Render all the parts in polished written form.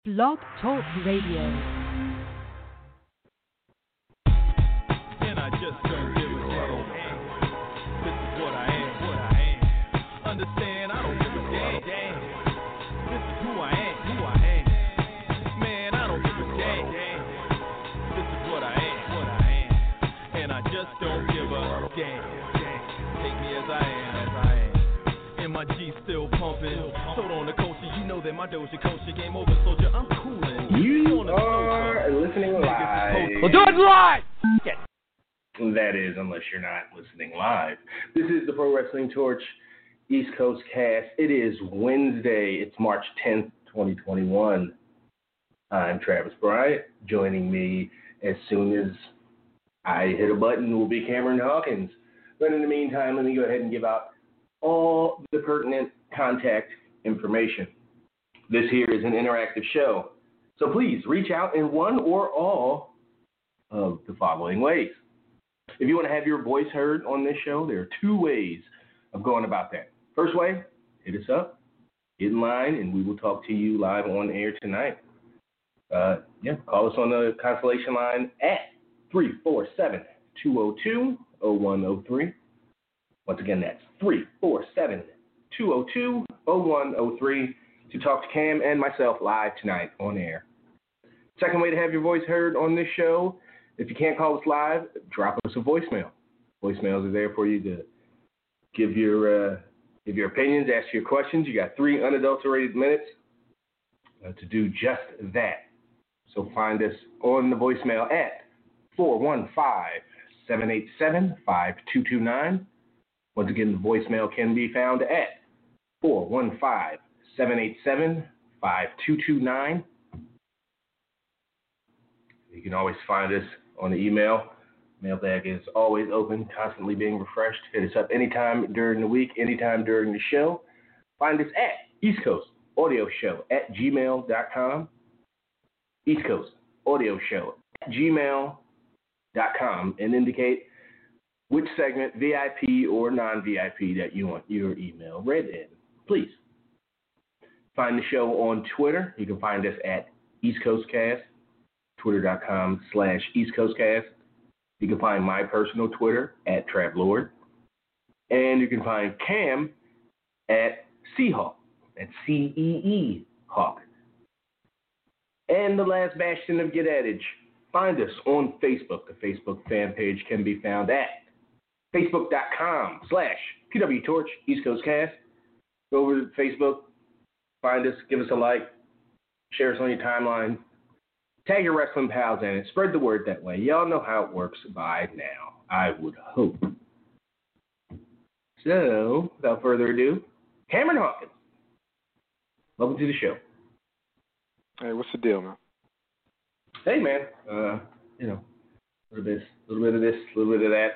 Blog Talk Radio. And I just don't give a damn. This is what I am. Understand, I don't give a damn. This is who I am. Man, I don't give a damn. This is what I am. And I just don't give a damn. Take me as I am. And my G still pumping. Sold on the coaster, you know that my Doja Culture game over, soldier. I'm coolin'. You are listening live. We'll do it live! Yes. That is, unless you're not listening live. This is the Pro Wrestling Torch East Coast Cast. It is Wednesday. It's March 10th, 2021. I'm Travis Bryant. Joining me as soon as I hit a button will be Cameron Hawkins. But in the meantime, let me go ahead and give out all the pertinent contact information. This here is an interactive show, so please reach out in one or all of the following ways. If you want to have your voice heard on this show, there are two ways of going about that. First way, hit us up, get in line, and we will talk to you live on air tonight. Call us on the Constellation line at 347-202-0103. Once again, that's 347-202-0103 to talk to Cam and myself live tonight on air. Second way to have your voice heard on this show, if you can't call us live, drop us a voicemail. Voicemails are there for you to give your opinions, ask your questions. You got 3 unadulterated minutes to do just that. So find us on the voicemail at 415-787-5229. Once again, the voicemail can be found at 415-787-5229. You can always find us on the email. Mailbag is always open, constantly being refreshed. Hit us up anytime during the week, anytime during the show. Find us at East Coast Audio Show at gmail.com. East Coast Audio Show at gmail.com, and indicate which segment, VIP or non-VIP, that you want your email read in. Please. Find the show on Twitter. You can find us at East Coast Cast, twitter.com/East Coast Cast. You can find my personal Twitter at TravLord. And you can find Cam at Seahawk, at CEE Hawk. And the last bastion of Get Adage, find us on Facebook. The Facebook fan page can be found at Facebook.com/PW Torch East Coast Cast. Go over to Facebook, find us, give us a like, share us on your timeline, tag your wrestling pals in it, spread the word that way. Y'all know how it works by now, I would hope. So, without further ado, Cameron Hawkins, welcome to the show. Hey, what's the deal, man? Hey, man. A little bit of this, a little bit of that.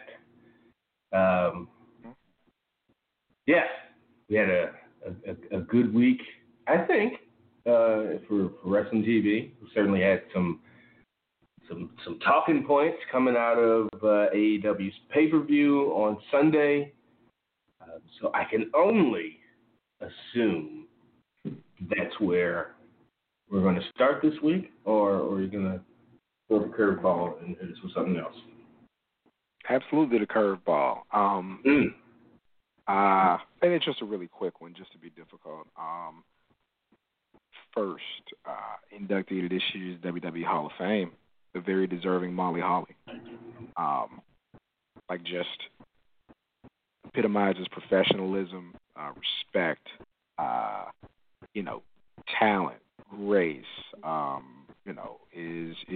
We had a good week, I think, for wrestling TV. We certainly had some talking points coming out of AEW's pay-per-view on Sunday. So I can only assume that's where we're going to start this week, or are you going to throw the curveball and hit us with something else? Absolutely the curveball. And it's just a really quick one, just to be difficult. First, inductee to this year's WWE Hall of Fame, the very deserving Molly Holly. Just epitomizes professionalism, respect, talent, grace, is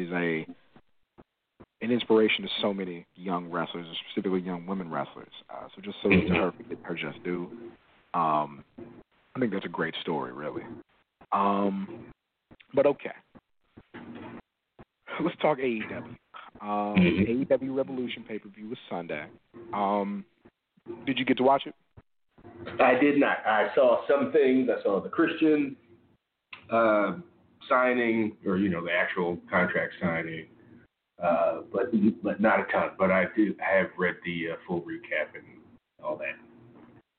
an inspiration to so many young wrestlers, specifically young women wrestlers. So just salute to her for getting her just due. I think that's a great story, really. But okay. Let's talk AEW. AEW Revolution pay-per-view was Sunday. Did you get to watch it? I did not. I saw some things. I saw the Christian signing, or the actual contract signing, but not a ton. But I have read the full recap and all that.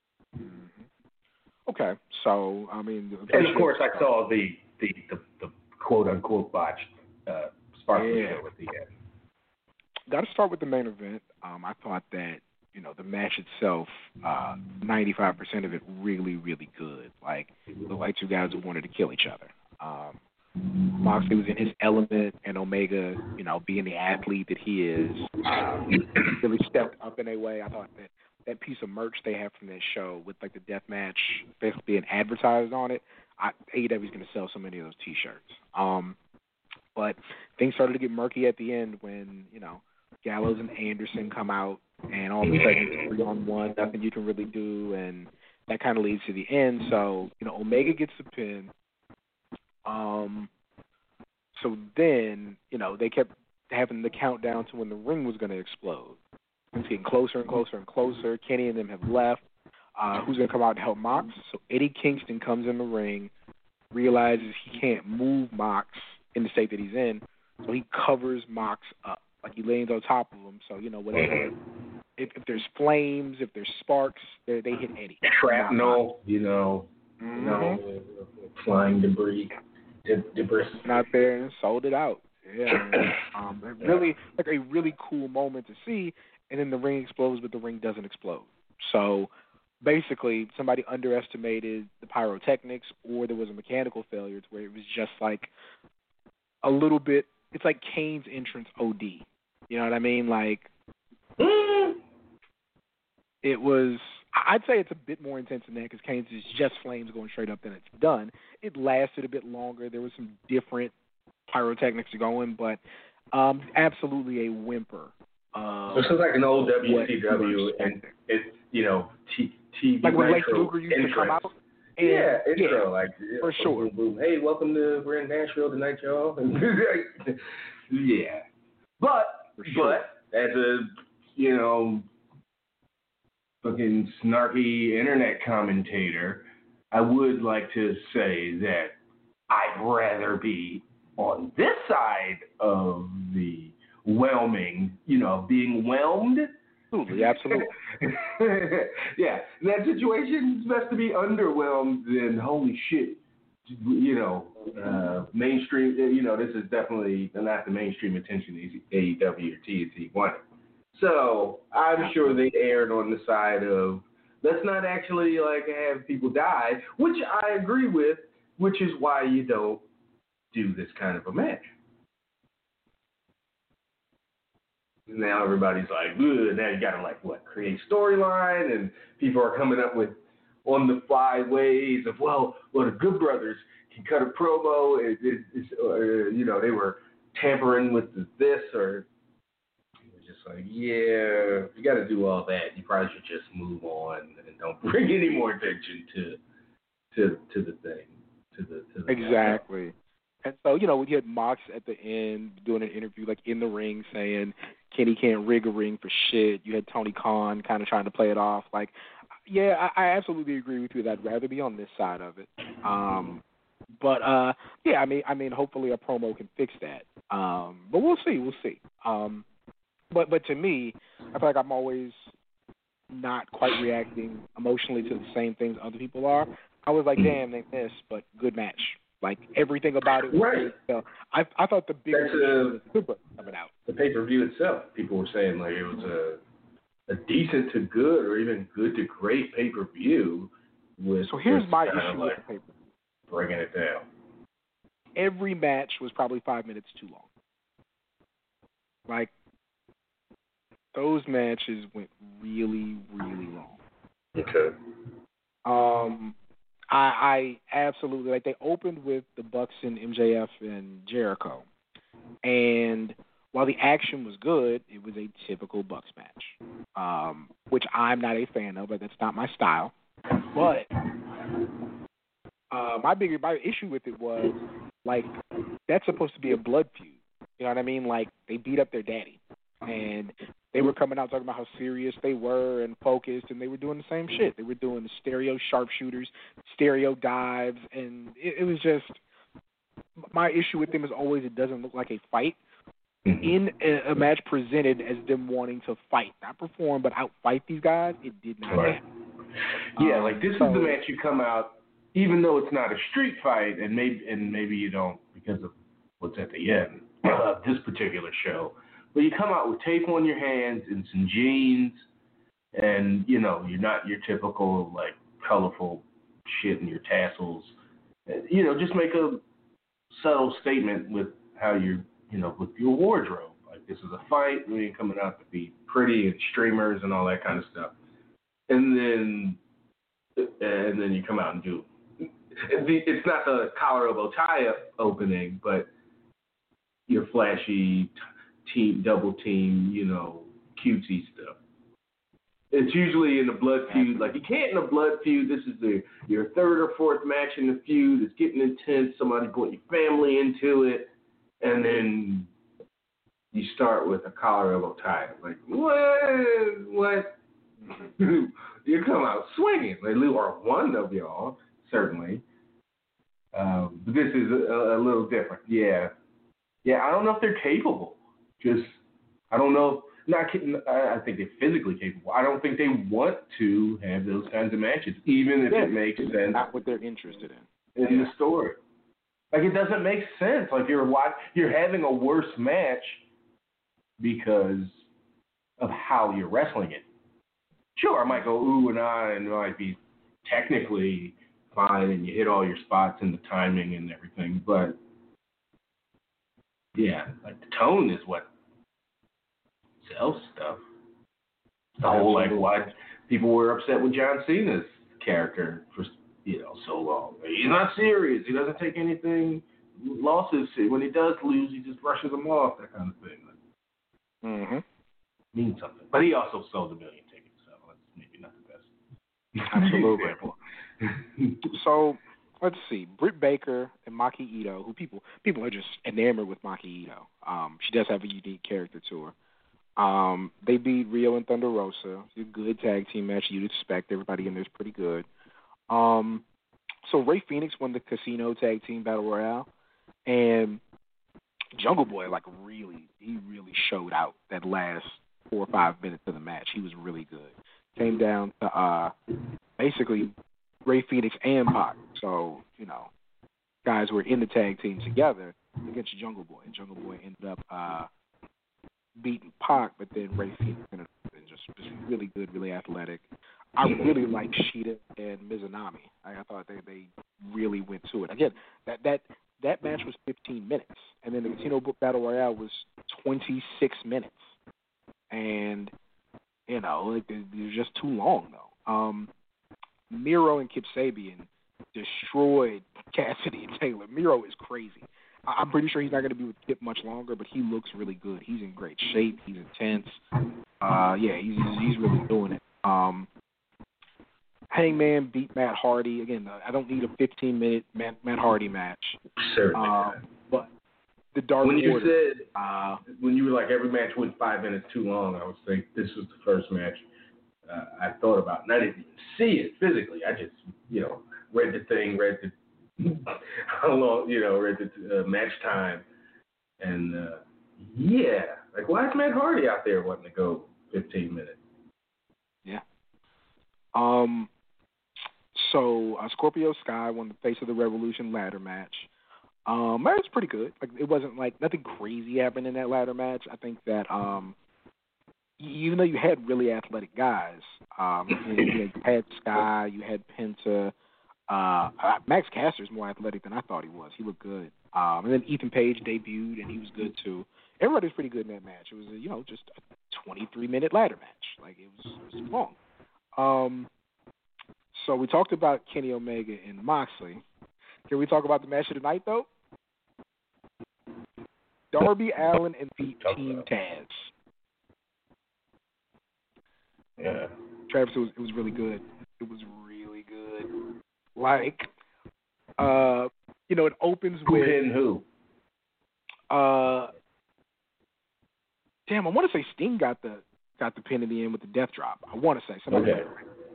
Okay, so I mean, and of course I saw the quote unquote botched sparkly show at the end. Got to start with the main event. I thought that the match itself, 95% of it really, really good. Like, looked like two guys who wanted to kill each other. Moxley was in his element, and Omega, being the athlete that he is, really stepped up in a way. I thought that piece of merch they have from that show with like the death match basically being advertised on it, AEW is going to sell so many of those T-shirts. But things started to get murky at the end when Gallows and Anderson come out, and all of a sudden it's 3-on-1, nothing you can really do, and that kind of leads to the end. So Omega gets the pin. So then they kept having the countdown to when the ring was going to explode. It's getting closer and closer and closer. Kenny and them have left. Who's going to come out to help Mox? So Eddie Kingston comes in the ring, realizes he can't move Mox in the state that he's in, so he covers Mox up. Like, he lays on top of him, so, whatever. If there's flames, if there's sparks, they hit Eddie. Shrapnel, flying debris. Went out there and sold it out. Yeah. Really, like a really cool moment to see, and then the ring explodes, but the ring doesn't explode. So basically, somebody underestimated the pyrotechnics, or there was a mechanical failure to where it was just like a little bit. It's like Kane's entrance OD. You know what I mean? Like, it was. I'd say it's a bit more intense than that because Kane's is just flames going straight up, then it's done. It lasted a bit longer. There was some different pyrotechnics going, but absolutely a whimper. This is like an old WCW, and it's TV like when Lex Luger used to come out. Intro, like for sure. Boom, boom. Hey, welcome to we're in Nashville tonight, y'all. Yeah, but as a fucking snarky internet commentator, I would like to say that I'd rather be on this side of the whelming, being whelmed. Absolutely. Yeah, in that situation, it's best to be underwhelmed than holy shit. Mainstream. This is definitely not the mainstream attention AEW or TNT wanted. So I'm sure they erred on the side of let's not actually have people die, which I agree with, which is why you don't do this kind of a match. Now everybody's like, ugh, now you gotta create storyline, and people are coming up with on the fly ways of the Good Brothers can cut a promo. They were tampering with this or. If you got to do all that, you probably should just move on and don't bring any more attention to the thing, to the exactly. Match. And so we had Mox at the end doing an interview in the ring saying Kenny can't rig a ring for shit. You had Tony Khan kind of trying to play it off I absolutely agree with you that I'd rather be on this side of it. But I mean, hopefully a promo can fix that. But we'll see. But to me, I feel like I'm always not quite reacting emotionally to the same things other people are. I was like, damn, they missed, but good match. Like, everything about it was right. Good. I thought the bigger was Super coming out. The pay-per-view itself, people were saying it was a decent to good or even good to great pay-per-view. So here's my issue with the pay-per-view. Bringing it down. Every match was probably 5 minutes too long. Those matches went really, really long. Okay. I absolutely they opened with the Bucks and MJF and Jericho, and while the action was good, it was a typical Bucks match, which I'm not a fan of, but that's not my style. But my issue with it was that's supposed to be a blood feud. You know what I mean? They beat up their daddy, and they were coming out talking about how serious they were and focused, and they were doing the same shit. They were doing the stereo sharpshooters, stereo dives, and it was just my issue with them is always it doesn't look like a fight. In a match presented as them wanting to fight, not perform, but outfight these guys, it did not happen. Yeah, this is the match you come out, even though it's not a street fight, and maybe you don't, because because of what's at the end of this particular show. But you come out with tape on your hands and some jeans, and, you know, you're not your typical, like, colorful shit in your tassels. You know, just make a subtle statement with how you're, you know, with your wardrobe. Like, this is a fight. We ain't coming out to be pretty and streamers and all that kind of stuff. And then you come out and do. It's not the collar elbow tie opening, but your flashy double team, you know, cutesy stuff. It's usually in the blood feud. Like, you can't in a blood feud. This is your third or fourth match in the feud. It's getting intense. Somebody put your family into it, and then you start with a collar elbow tie. Like, what? You come out swinging. Or one of y'all, certainly. But this is a little different. Yeah, I don't know if they're capable. I don't know. Not kidding. I think they're physically capable. I don't think they want to have those kinds of matches, even if it makes sense. Not what they're interested in the story. Like, it doesn't make sense. Like, you're having a worse match because of how you're wrestling it. Sure, I might go ooh and ah, and it might be technically fine, and you hit all your spots and the timing and everything, but yeah, like, the tone is what sells stuff. The whole, like, why people were upset with John Cena's character for, you know, so long. He's not serious. He doesn't take anything losses. When he does lose, he just brushes them off, that kind of thing. Like, means something. But he also sold 1 million tickets, so that's maybe not the best. Absolutely. So, let's see. Britt Baker and Maki Ito, who people are just enamored with Maki Ito. She does have a unique character to her. They beat Rio and Thunder Rosa. It's a good tag team match. You'd expect. Everybody in there is pretty good. So Ray Phoenix won the Casino Tag Team Battle Royale, and Jungle Boy, like, really showed out that last 4 or 5 minutes of the match. He was really good. Came down to basically Ray Phoenix and Pac. So, you know, guys were in the tag team together against Jungle Boy. And Jungle Boy ended up beating Pac, but then Ray Phoenix ended up just really good, really athletic. I really like Shida and Mizunami. I thought they really went to it. Again, that match was 15 minutes, and then the Casino Battle Royale was 26 minutes. And, you know, it was just too long, though. Miro and Kip Sabian destroyed Cassidy and Taylor. Miro is crazy. I'm pretty sure he's not going to be with Kip much longer, but he looks really good. He's in great shape. He's intense. He's really doing it. Hangman beat Matt Hardy. Again, I don't need a 15-minute Matt Hardy match. Certainly. But the Dark Order. You said, when you were like, every match went 5 minutes too long, I was thinking this was the first match I thought about. And I didn't even see it physically. I just, you know, read the thing, read how long, you know, read the match time. And, like, why is Matt Hardy out there wanting to go 15 minutes? Yeah. So Scorpio Sky won the Face of the Revolution ladder match. It was pretty good. Like, it wasn't like nothing crazy happened in that ladder match. I think that even though you had really athletic guys, you had Sky, you had Penta. Max Caster's more athletic than I thought he was. He looked good. And then Ethan Page debuted, and he was good too. Everybody was pretty good in that match. It was, you know, just a 23-minute ladder match. Like, it was long. So we talked about Kenny Omega and Moxley. Can we talk about the match of the night, though? Darby Allin and the Team Taz. Yeah. Travis, it was really good. It was really good. Like, you know, it opens with... Who and who? Damn, I want to say Sting got the pin in the end with the death drop. I want to say somebody. Okay.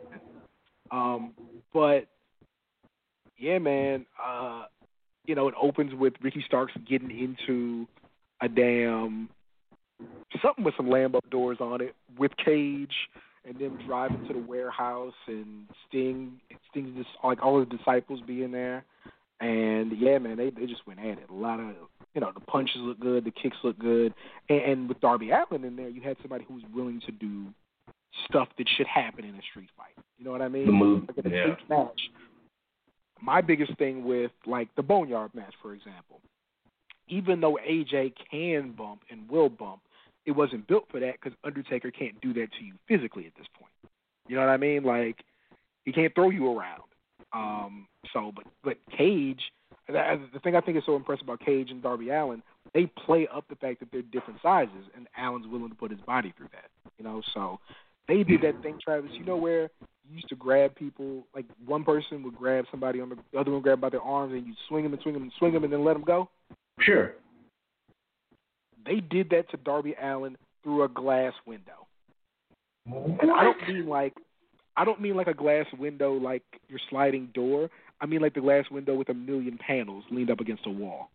But yeah, man. You know, it opens with Ricky Starks getting into a damn something with some Lambo doors on it with Cage, and them driving to the warehouse, and Sting's just like all his disciples being there. And yeah, man, they just went at it. A lot of, you know, the punches look good, the kicks look good, and with Darby Allin in there, you had somebody who was willing to do stuff that should happen in a street fight. You know what I mean? The move, like in a street match. My biggest thing with like the Boneyard match, for example, even though AJ can bump and will bump, it wasn't built for that because Undertaker can't do that to you physically at this point. You know what I mean? Like, he can't throw you around. But Cage, the thing I think is so impressive about Cage and Darby Allin, they play up the fact that they're different sizes, and Allen's willing to put his body through that. You know, so they did that thing, Travis. You know where you used to grab people, like one person would grab somebody on the other one, grab by their arms, and you swing them and swing them and swing them, and then let them go. Sure. They did that to Darby Allin through a glass window. What? And I don't mean like a glass window like your sliding door. I mean like the glass window with 1,000,000 panels leaned up against a wall.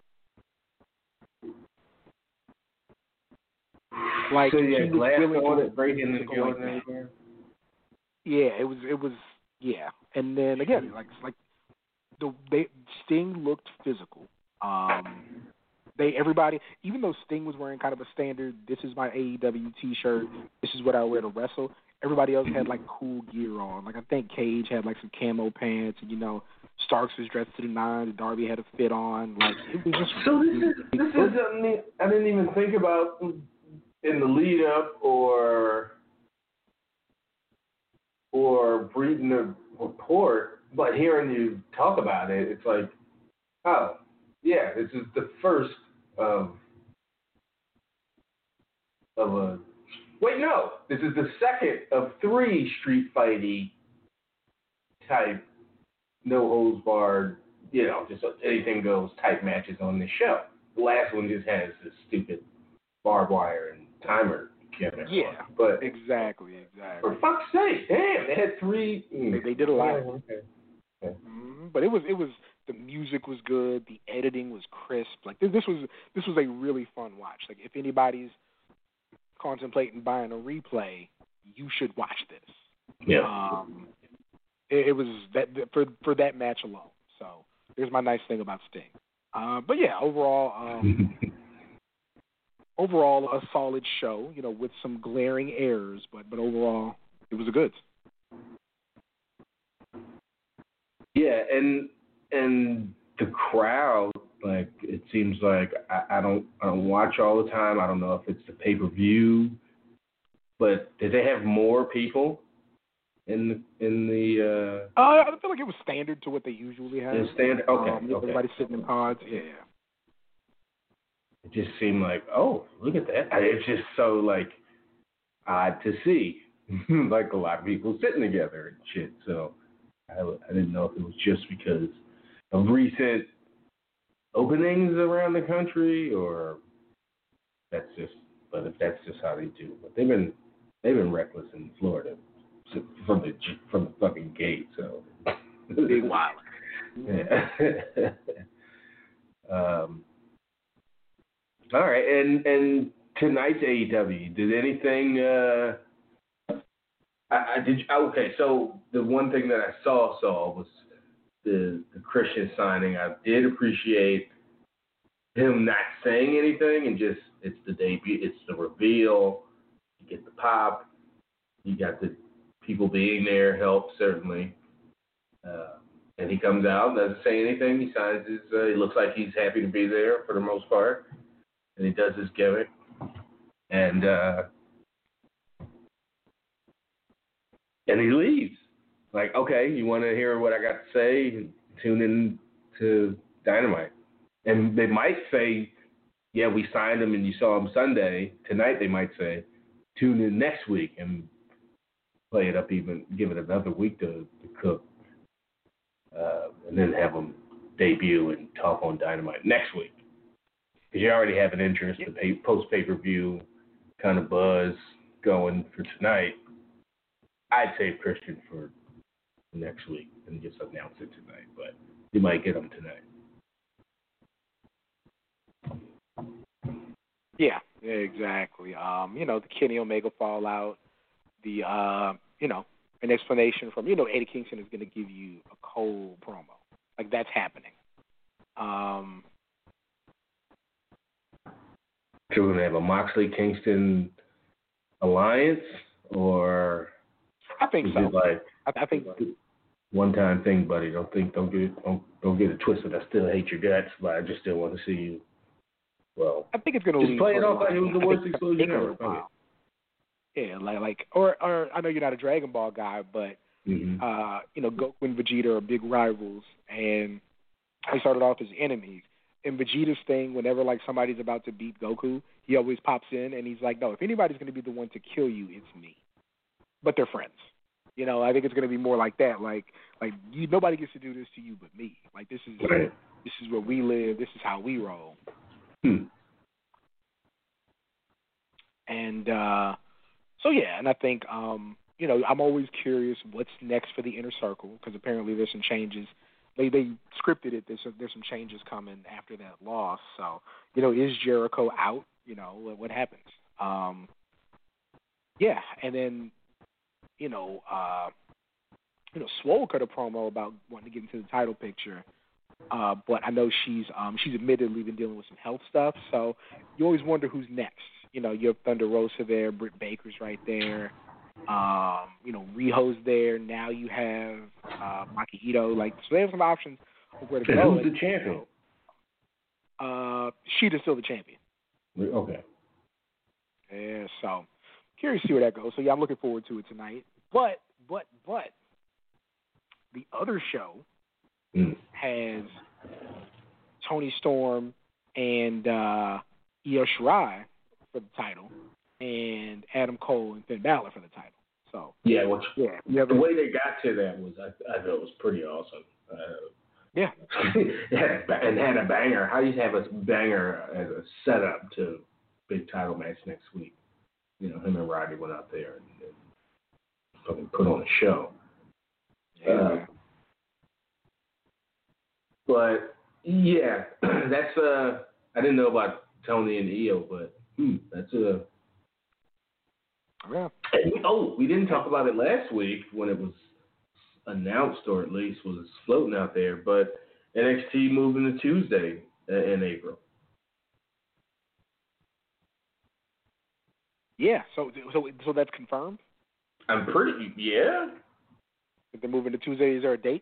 Like, so yeah, glass on it, breaking and going like everywhere. Yeah, it was yeah. And then again, Sting looked physical. Everybody, even though Sting was wearing kind of a standard, this is my AEW T-shirt, this is what I wear to wrestle. Everybody else had like cool gear on. Like I think Cage had like some camo pants, and you know Starks was dressed to the nines. Darby had a fit on. Like it was just. So this is something I didn't even think about in the lead up or reading the report, but hearing you talk about it, it's like, oh yeah, this is the first of a. Wait, no. This is the second of 3 street fighty type, no holds barred, you know, just anything goes type matches on this show. The last one just has this stupid barbed wire and timer gimmick. Yeah, but exactly. For fuck's sake, damn, they had 3. They did a lot. Oh, okay. Mm-hmm. But it was the music was good, the editing was crisp. Like this was a really fun watch. Like if anybody's contemplating buying a replay, you should watch this. Yeah. It was that for that match alone. So there's my nice thing about Sting. But yeah, overall a solid show. You know, with some glaring errors, but overall it was a good. Yeah, and the crowd, like it seems like I don't watch all the time. I don't know if it's the pay-per-view, but did they have more people in the? I feel like it was standard to what they usually have. Standard, okay. Everybody sitting in pods. Yeah. It just seemed like, oh, look at that. It's just so like odd to see, like a lot of people sitting together and shit. So I didn't know if it was just because of recent openings around the country, or that's just. But if that's just how they do, but they've been reckless in Florida from the fucking gate. So big wild. Yeah. All right, and tonight's AEW. Did anything? Okay, so the one thing that I saw was the Christian signing. I did appreciate him not saying anything and just it's the debut, it's the reveal. You get the pop. You got the people being there help certainly. And he comes out, doesn't say anything. He signs his. He looks like he's happy to be there for the most part, and he does his gimmick. And he leaves. Like, okay, you want to hear what I got to say? Tune in to Dynamite. And they might say, yeah, we signed him and you saw him Sunday. Tonight they might say, tune in next week and play it up even, give it another week to cook. And then have him debut and talk on Dynamite next week. Because you already have an interest, the post-pay-per-view kind of buzz going for tonight. I'd save Christian for next week and just announce it tonight, but you might get him tonight. Yeah, exactly. The Kenny Omega fallout, the an explanation from Eddie Kingston is going to give you a cold promo. Like that's happening. So we're gonna have a Moxley Kingston alliance, or I think is so. it like I think one-time thing, buddy? Don't get it twisted. I still hate your guts, but I just still want to see you. Well, I think it's gonna just lead play it for a off like it was the while. worst explosion ever. Okay. Yeah, or I know you're not a Dragon Ball guy, but Mm-hmm. Goku and Vegeta are big rivals, and they started off as enemies. And Vegeta's thing, whenever like somebody's about to beat Goku, he always pops in and he's like, "No, if anybody's going to be the one to kill you, it's me." But they're friends. I think it's going to be more like that. Like nobody gets to do this to you but me. Like this is where we live. This is how we roll. And so yeah, and I think I'm always curious what's next for the Inner Circle, because apparently there's some changes. They scripted it. There's some changes coming after that loss. So is Jericho out? What happens? Yeah, and then Swole cut a promo about wanting to get into the title picture. But I know she's admittedly been dealing with some health stuff. So you always wonder who's next. You have Thunder Rosa there, Britt Baker's right there. Riho's there. Now you have Maki Ito. So they have some options of where to go. Who's the champion? Sheeta's still the champion. Okay. Yeah, so curious to see where that goes. So yeah, I'm looking forward to it tonight. But the other show has Toni Storm and Io Shirai for the title, and Adam Cole and Finn Balor for the title. So the way they got to that was I thought it was pretty awesome. Yeah, and had a banger. How do you have a banger as a setup to big title match next week? Him and Roddy went out there and fucking put on a show. Yeah. But yeah, that's I didn't know about Tony and Io, but that's a. Yeah. We didn't talk about it last week when it was announced, or at least was floating out there. But NXT moving to Tuesday in April. Yeah. So that's confirmed. I'm pretty If they're moving to Tuesday, is there a date?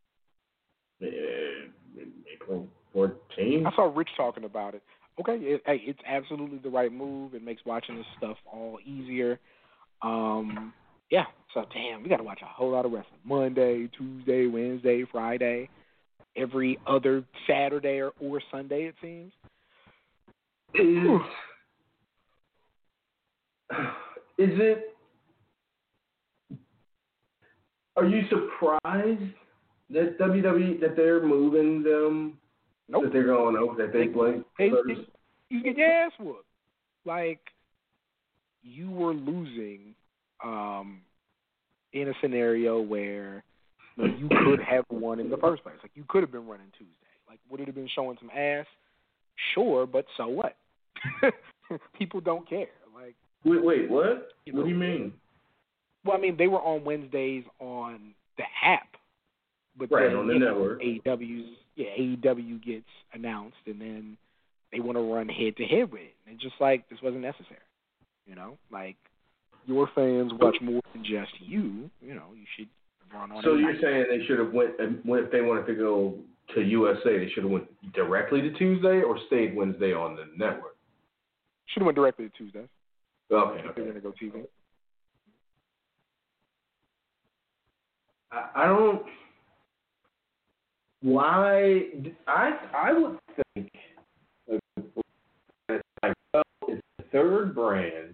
April 14th. I saw Rich talking about it. Okay, it's absolutely the right move. It makes watching this stuff all easier. Yeah, so damn, we got to watch a whole lot of wrestling. Monday, Tuesday, Wednesday, Friday, every other Saturday or Sunday, it seems. Are you surprised that WWE, that they're moving them? Nope. That they're going over, that they play? You get your ass whooped. Like, you were losing in a scenario where you could have won in the first place. Like, you could have been running Tuesday. Like, would it have been showing some ass? Sure, but so what? People don't care. Like, wait, what? What do you mean? Well, I mean, they were on Wednesdays on the app, but right, then, on the network. AEW gets announced, and then they want to run head to head with it. And just like, this wasn't necessary. Like, your fans watch more than just you. You should run on. So you're saying they should have went if they wanted to go to USA, they should have went directly to Tuesday or stayed Wednesday on the network? Should have went directly to Tuesday. Okay. If they're going to go TV. I don't. Why? I would think it's like, well, it's the third brand.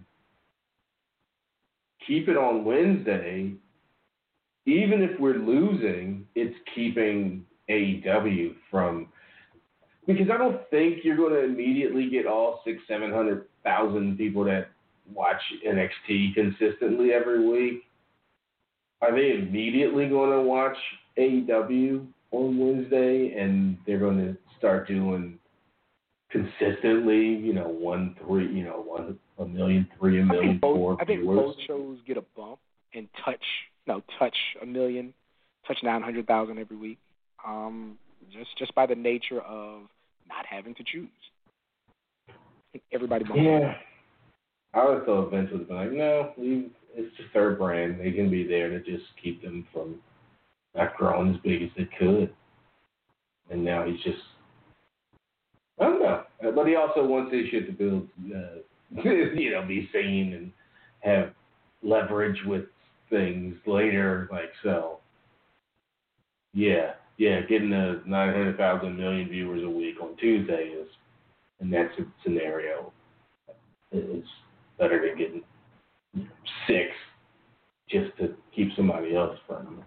Keep it on Wednesday. Even if we're losing, it's keeping AEW from. Because I don't think you're going to immediately get all 600,000-700,000 people that watch NXT consistently every week. Are they immediately going to watch AEW on Wednesday, and they're going to start doing consistently, 1, 3, 1, a million, 3, a million, 4 I think viewers? both shows get a bump and touch a million, touch 900,000 every week. just by the nature of not having to choose. Everybody wants Yeah. I always thought Vince would have been like, no, it's just their brand. They can be there to just keep them from not growing as big as they could. And now he's just, I don't know. But he also wants this shit to build, be seen and have leverage with things later. Like, so, yeah, getting the 900,000 million viewers a week on Tuesday is, in that scenario, is better than getting 6 just to keep somebody else from,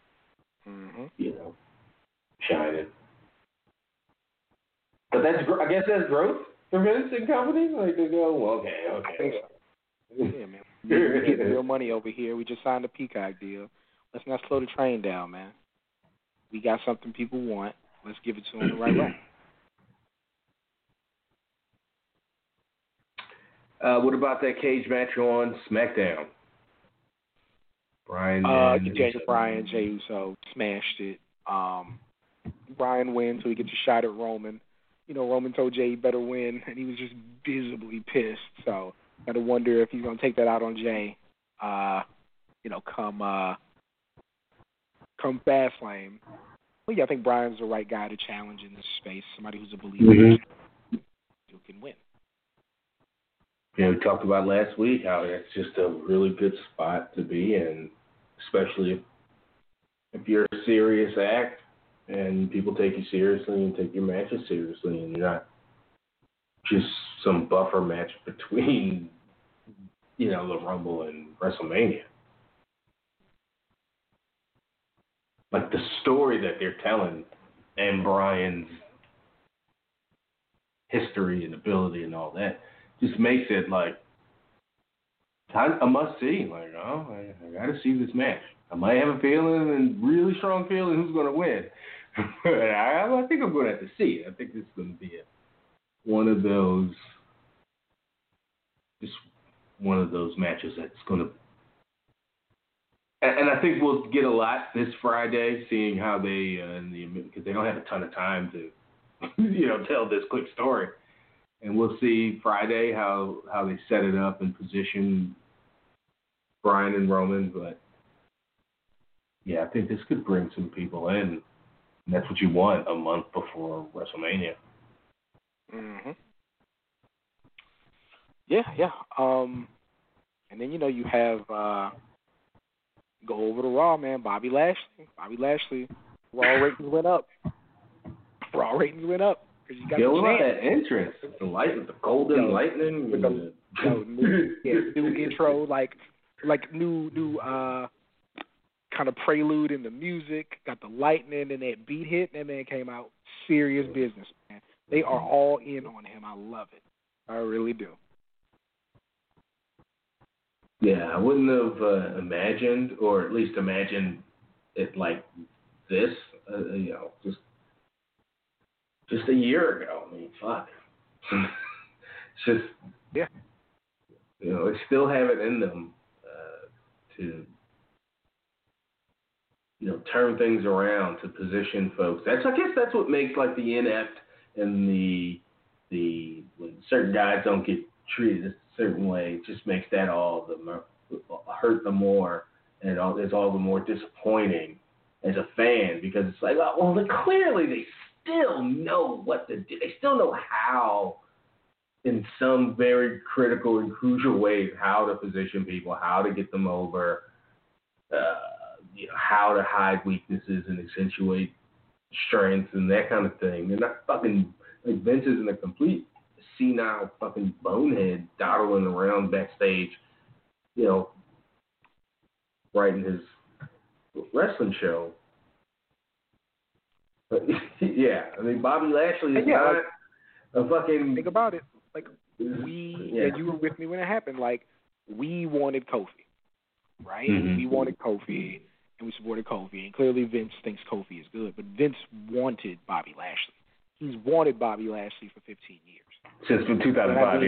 shining. But I guess that's growth for Vince and company. Like they go, well, okay. Yeah, man. We're getting real money over here. We just signed a Peacock deal. Let's not slow the train down, man. We got something people want. Let's give it to them the right way. What about that cage match on SmackDown? Bryan Jey Uso smashed it. Bryan wins, so he gets a shot at Roman. Roman told Jey he better win, and he was just visibly pissed. So, got to wonder if he's going to take that out on Jey. Come Fastlane. Well, yeah, I think Bryan's the right guy to challenge in this space. Somebody who's a believer who can win. We talked about last week how that's just a really good spot to be in, especially if you're a serious act and people take you seriously and take your matches seriously, and you're not just some buffer match between, the Rumble and WrestleMania. Like the story that they're telling and Bryan's history and ability and all that just makes it like a must see. Like, I got to see this match. I might have a feeling and really strong feeling who's going to win. But I think I'm going to have to see it. I think this is going to be one of those matches that's going to. And I think we'll get a lot this Friday, seeing how they because they don't have a ton of time to tell this quick story. And we'll see Friday how they set it up and position Bryan and Roman. But, yeah, I think this could bring some people in. And that's what you want a month before WrestleMania. Mm-hmm. Yeah. And then, you have go over to Raw, man. Bobby Lashley. Raw ratings went up. You got that entrance, the light with the golden lightning, with the new intro, like new kind of prelude in the music. Got the lightning and that beat hit. That man came out serious business, man. They are all in on him. I love it. I really do. Yeah, I wouldn't have imagined, or at least imagined it like this. Just a year ago. I mean, fuck. It's just, yeah. They still have it in them to, turn things around, to position folks. I guess that's what makes like the inept and the when certain guys don't get treated a certain way, it just makes that all hurt them more, and it's all the more disappointing as a fan, because it's like, well, clearly they still know what to do. They still know how, in some very critical and crucial ways, how to position people, how to get them over, how to hide weaknesses and accentuate strengths and that kind of thing. They're not fucking, like, Vince isn't a complete senile fucking bonehead dawdling around backstage, writing his wrestling show. But, yeah, I mean, Bobby Lashley is not a fucking... Think about it. Like, and you were with me when it happened. Like, we wanted Kofi, right? Mm-hmm. We wanted Kofi, and we supported Kofi. And clearly Vince thinks Kofi is good. But Vince wanted Bobby Lashley. He's wanted Bobby Lashley for 15 years. Since 2005,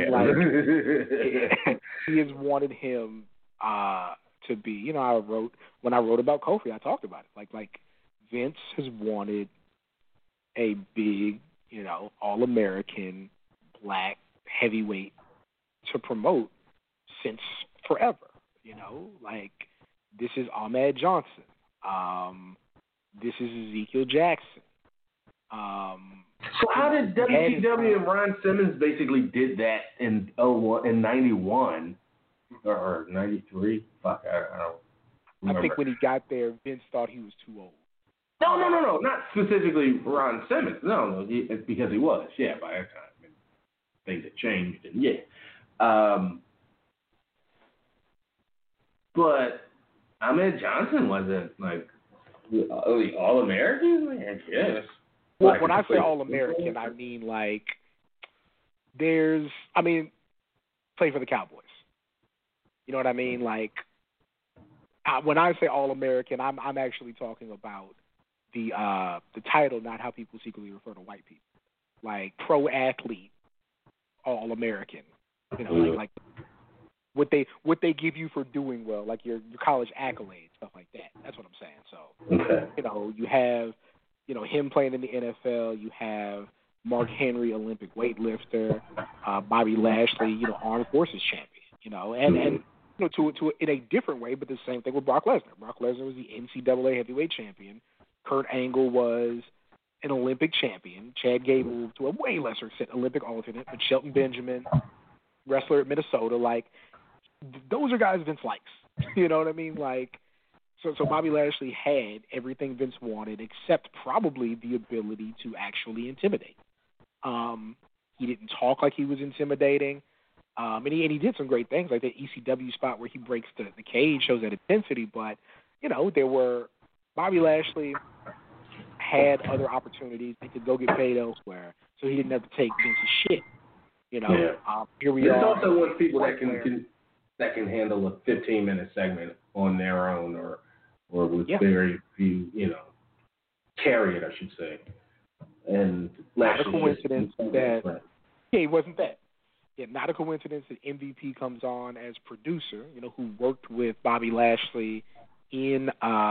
he has wanted him to be, when I wrote about Kofi, I talked about it. Like Vince has wanted a big, All-American black heavyweight to promote since forever. Like this is Ahmed Johnson. This is Ezekiel Jackson. So how did WCW and Ron Simmons basically did that in 91 or 93? Fuck, I don't remember. I think when he got there, Vince thought he was too old. No, not specifically Ron Simmons. No, because he was. Yeah, by that time, things had changed, and yeah. But Ahmed Johnson wasn't like All-American, I guess. Well, when I say All-American, I mean like play for the Cowboys. You know what I mean? Like when I say All-American, I'm actually talking about the title, not how people secretly refer to white people. Like pro athlete, All-American. Like what they give you for doing well, like your college accolades, stuff like that. That's what I'm saying. So you have him playing in the NFL. You have Mark Henry, Olympic weightlifter, Bobby Lashley, Armed Forces champion. And to in a different way, but the same thing with Brock Lesnar. Brock Lesnar was the NCAA heavyweight champion. Kurt Angle was an Olympic champion. Chad Gable, to a way lesser extent, Olympic alternate. But Shelton Benjamin, wrestler at Minnesota, like those are guys Vince likes. You know what I mean? Like. So Bobby Lashley had everything Vince wanted, except probably the ability to actually intimidate. He didn't talk like he was intimidating, and he did some great things, like that ECW spot where he breaks the cage, shows that intensity. But Bobby Lashley had other opportunities. He could go get paid elsewhere, so he didn't have to take Vince's shit. Here we are. There's also one people that can handle a 15-minute segment on their own, or with very few, carry it, I should say. And not a coincidence that he wasn't that. Yeah, not a coincidence that MVP comes on as producer, who worked with Bobby Lashley in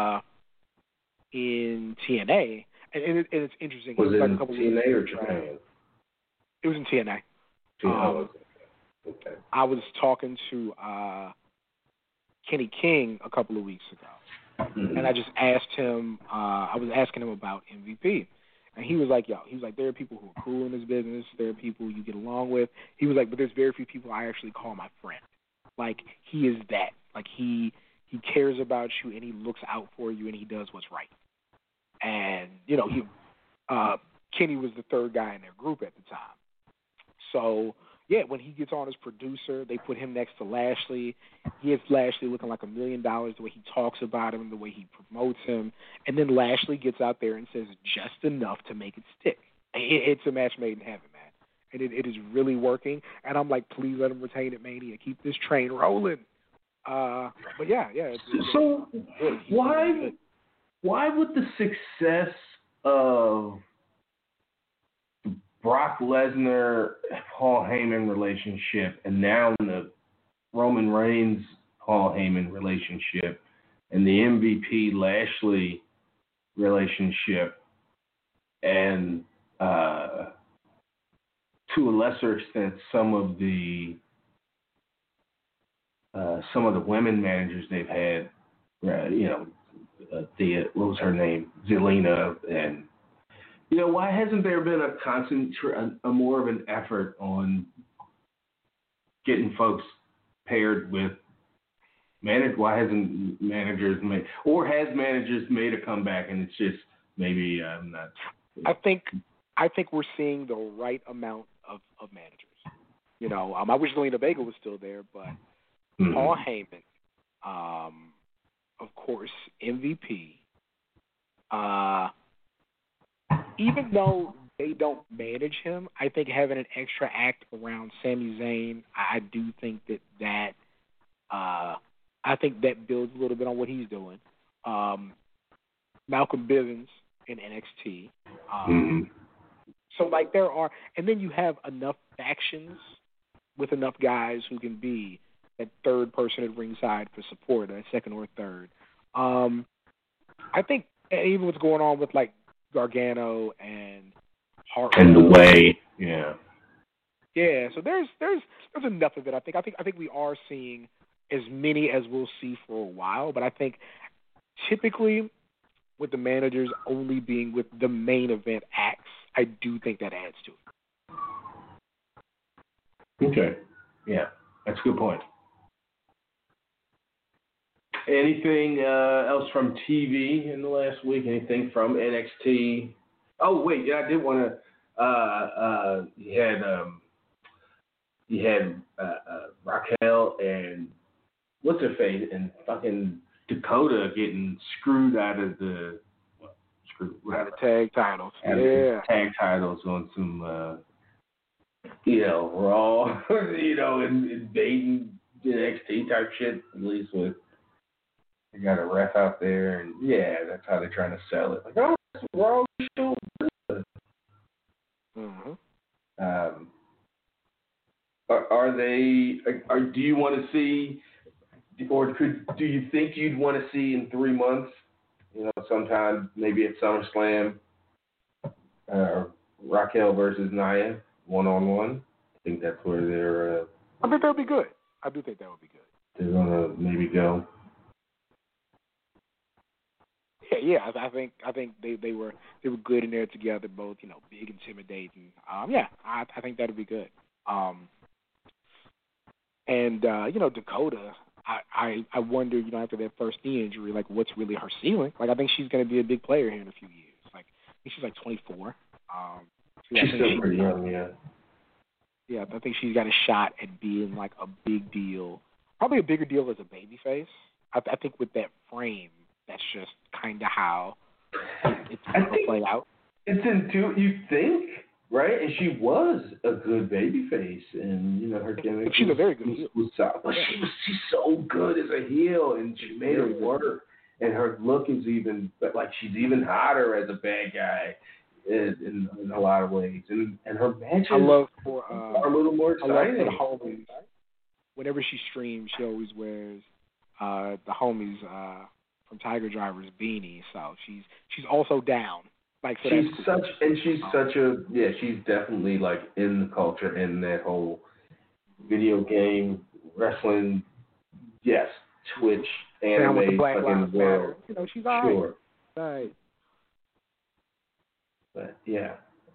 TNA, and it's interesting. Was it like in TNA or Japan? It was in TNA. Okay. I was talking to Kenny King a couple of weeks ago. Mm-hmm. And I just asked him, I was asking him about MVP. And he was like, there are people who are cool in this business. There are people you get along with. He was like, but there's very few people I actually call my friend. Like, he is that. Like, he cares about you, and he looks out for you, and he does what's right. And, Kenny was the third guy in their group at the time. So, yeah, when he gets on as producer, they put him next to Lashley. He has Lashley looking like $1 million, the way he talks about him, the way he promotes him. And then Lashley gets out there and says just enough to make it stick. It's a match made in heaven, man. And it is really working. And I'm like, please let him retain it, Mania. Keep this train rolling. But, yeah. So why would the success of Brock Lesnar, Paul Heyman relationship, and now the Roman Reigns, Paul Heyman relationship, and the MVP Lashley relationship, and to a lesser extent some of the women managers they've had, what was her name, Zelina, and why hasn't there been a more of an effort on getting folks paired with managers? Why hasn't managers made a comeback, and it's just maybe not? I think we're seeing the right amount of managers. I wish Zelina Vega was still there, but Paul Heyman, of course, MVP. Even though they don't manage him, I think having an extra act around Sami Zayn, I do think that builds a little bit on what he's doing. Malcolm Bivens in NXT. So, there are, and then you have enough factions with enough guys who can be that third person at ringside for support, that second or third. I think even what's going on with, Gargano and Hartwell. And the way, yeah. Yeah, so there's enough of it. I think we are seeing as many as we'll see for a while, but I think typically with the managers only being with the main event acts, I do think that adds to it. Okay. Yeah, that's a good point. Anything else from TV in the last week? Anything from NXT? Oh wait, yeah, I did want to. You had Raquel and what's her face and fucking Dakota getting screwed out of the Tag titles. Yeah, tag titles on some Raw, invading NXT type shit. At least with they got a ref out there, and yeah, that's how they're trying to sell it. Like, oh, it's Raw show. Mm-hmm. Are they? Do you want to see, or do you think you'd want to see in 3 months? Sometime maybe at SummerSlam, Raquel versus Nia 1-on-1. I think that's where they're. I think that would be good. I do think that would be good. They're gonna maybe go. Yeah. I think they were good in there together, both big, intimidating. Yeah, I think that'd be good. And Dakota, I wonder, after that first knee injury, like what's really her ceiling? Like I think she's going to be a big player here in a few years. Like I think she's like 24. She's still pretty young, yeah. Yeah, I think she's got a shot at being like a big deal, probably a bigger deal as a babyface. I think with that frame, that's just kind of how it's going to play out. It's you think, right? And she was a good babyface, and her gimmick. She's a very good heel. But she's so good as a heel, and she made her work. And her look is she's even hotter as a bad guy in a lot of ways. And her matches are a little more exciting. I love the homies. Whenever she streams, she always wears the homies from Tiger Driver's beanie. So she's also down. Like so she's definitely like in the culture, in that whole video game, wrestling, yes, Twitch, anime, fucking world. She's all right. Sure. Right. But yeah.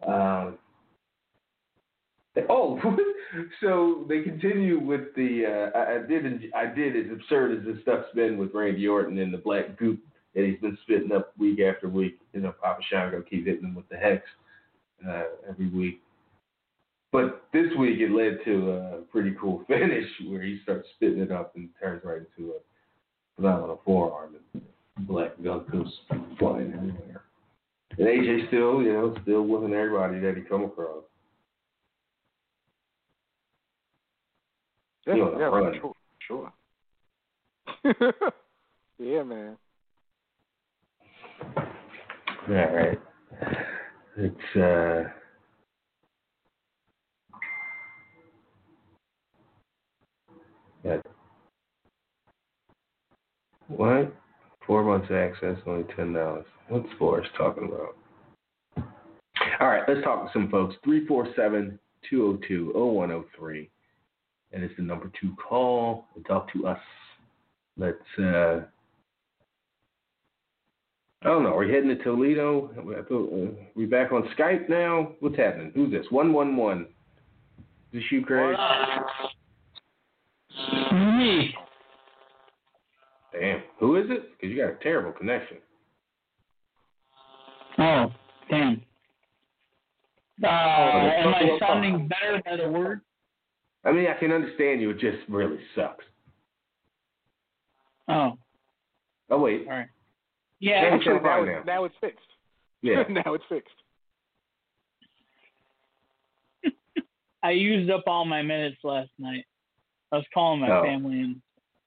So they continue with the. I did as absurd as this stuff's been with Randy Orton and the black goop that he's been spitting up week after week. Papa Shango keeps hitting him with the hex every week. But this week it led to a pretty cool finish where he starts spitting it up and turns right into a phenomenal forearm, and black gunk goes flying everywhere. And AJ still whipping everybody that he come across. Yeah, sure. Yeah, man. All right. It's what? 4 months access, only $10. What's Forrest talking about? All right, let's talk to some folks. 347-202-0103. And it's the number 2 call and talk to us. Let's I don't know. Are we heading to Toledo? We back on Skype now? What's happening? Who's this? 111. Is this you, Craig? Me. Damn. Who is it? Because you got a terrible connection. Oh, damn. Am I sounding better by the word? I mean, I can understand you. It just really sucks. Oh, wait. all right. Yeah, actually, now it's fixed. Yeah. Now it's fixed. I used up all my minutes last night. I was calling my family and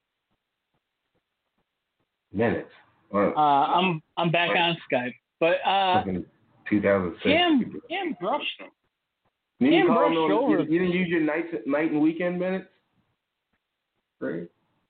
minutes. I'm back on Skype, but 2006. Cam brushed. You didn't use your night and weekend minutes, right?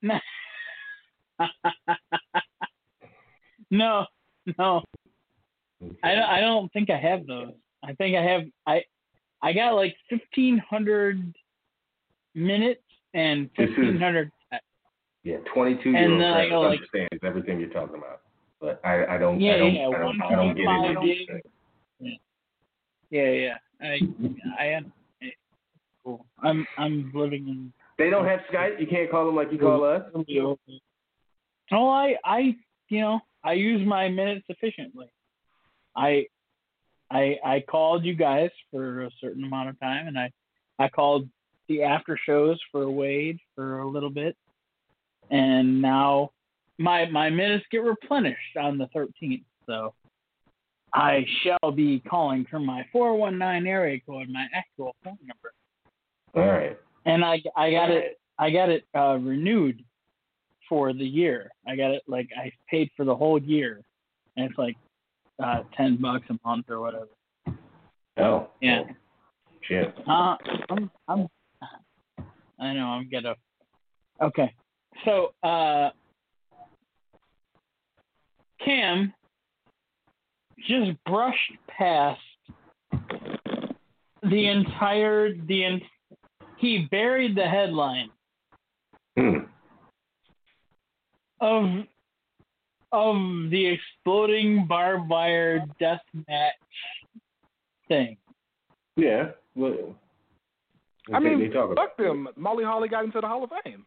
No. Okay. I don't think I have those. I think I got like 1,500 minutes and 1,500. Yeah, 22-year-old And then I go like, understands everything you're talking about, but I don't yeah, get 1.5 into gigs. things. Yeah. I am cool. I'm living in. They don't have Skype. You can't call them like you call us. No, I use my minutes efficiently. I called you guys for a certain amount of time, and I called the after shows for Wade for a little bit, and now my minutes get replenished on the 13th. So I shall be calling from my 419 area code, my actual phone number. All right. And I got it renewed for the year. I got it like I paid for the whole year, and it's like $10 a month or whatever. Oh. Yeah. Well, shit. I know I'm gonna. Okay. So Cam just brushed past he buried the headline of the exploding barbed wire death match thing. Yeah. Well, I mean, fuck them. Molly Holly got into the Hall of Fame.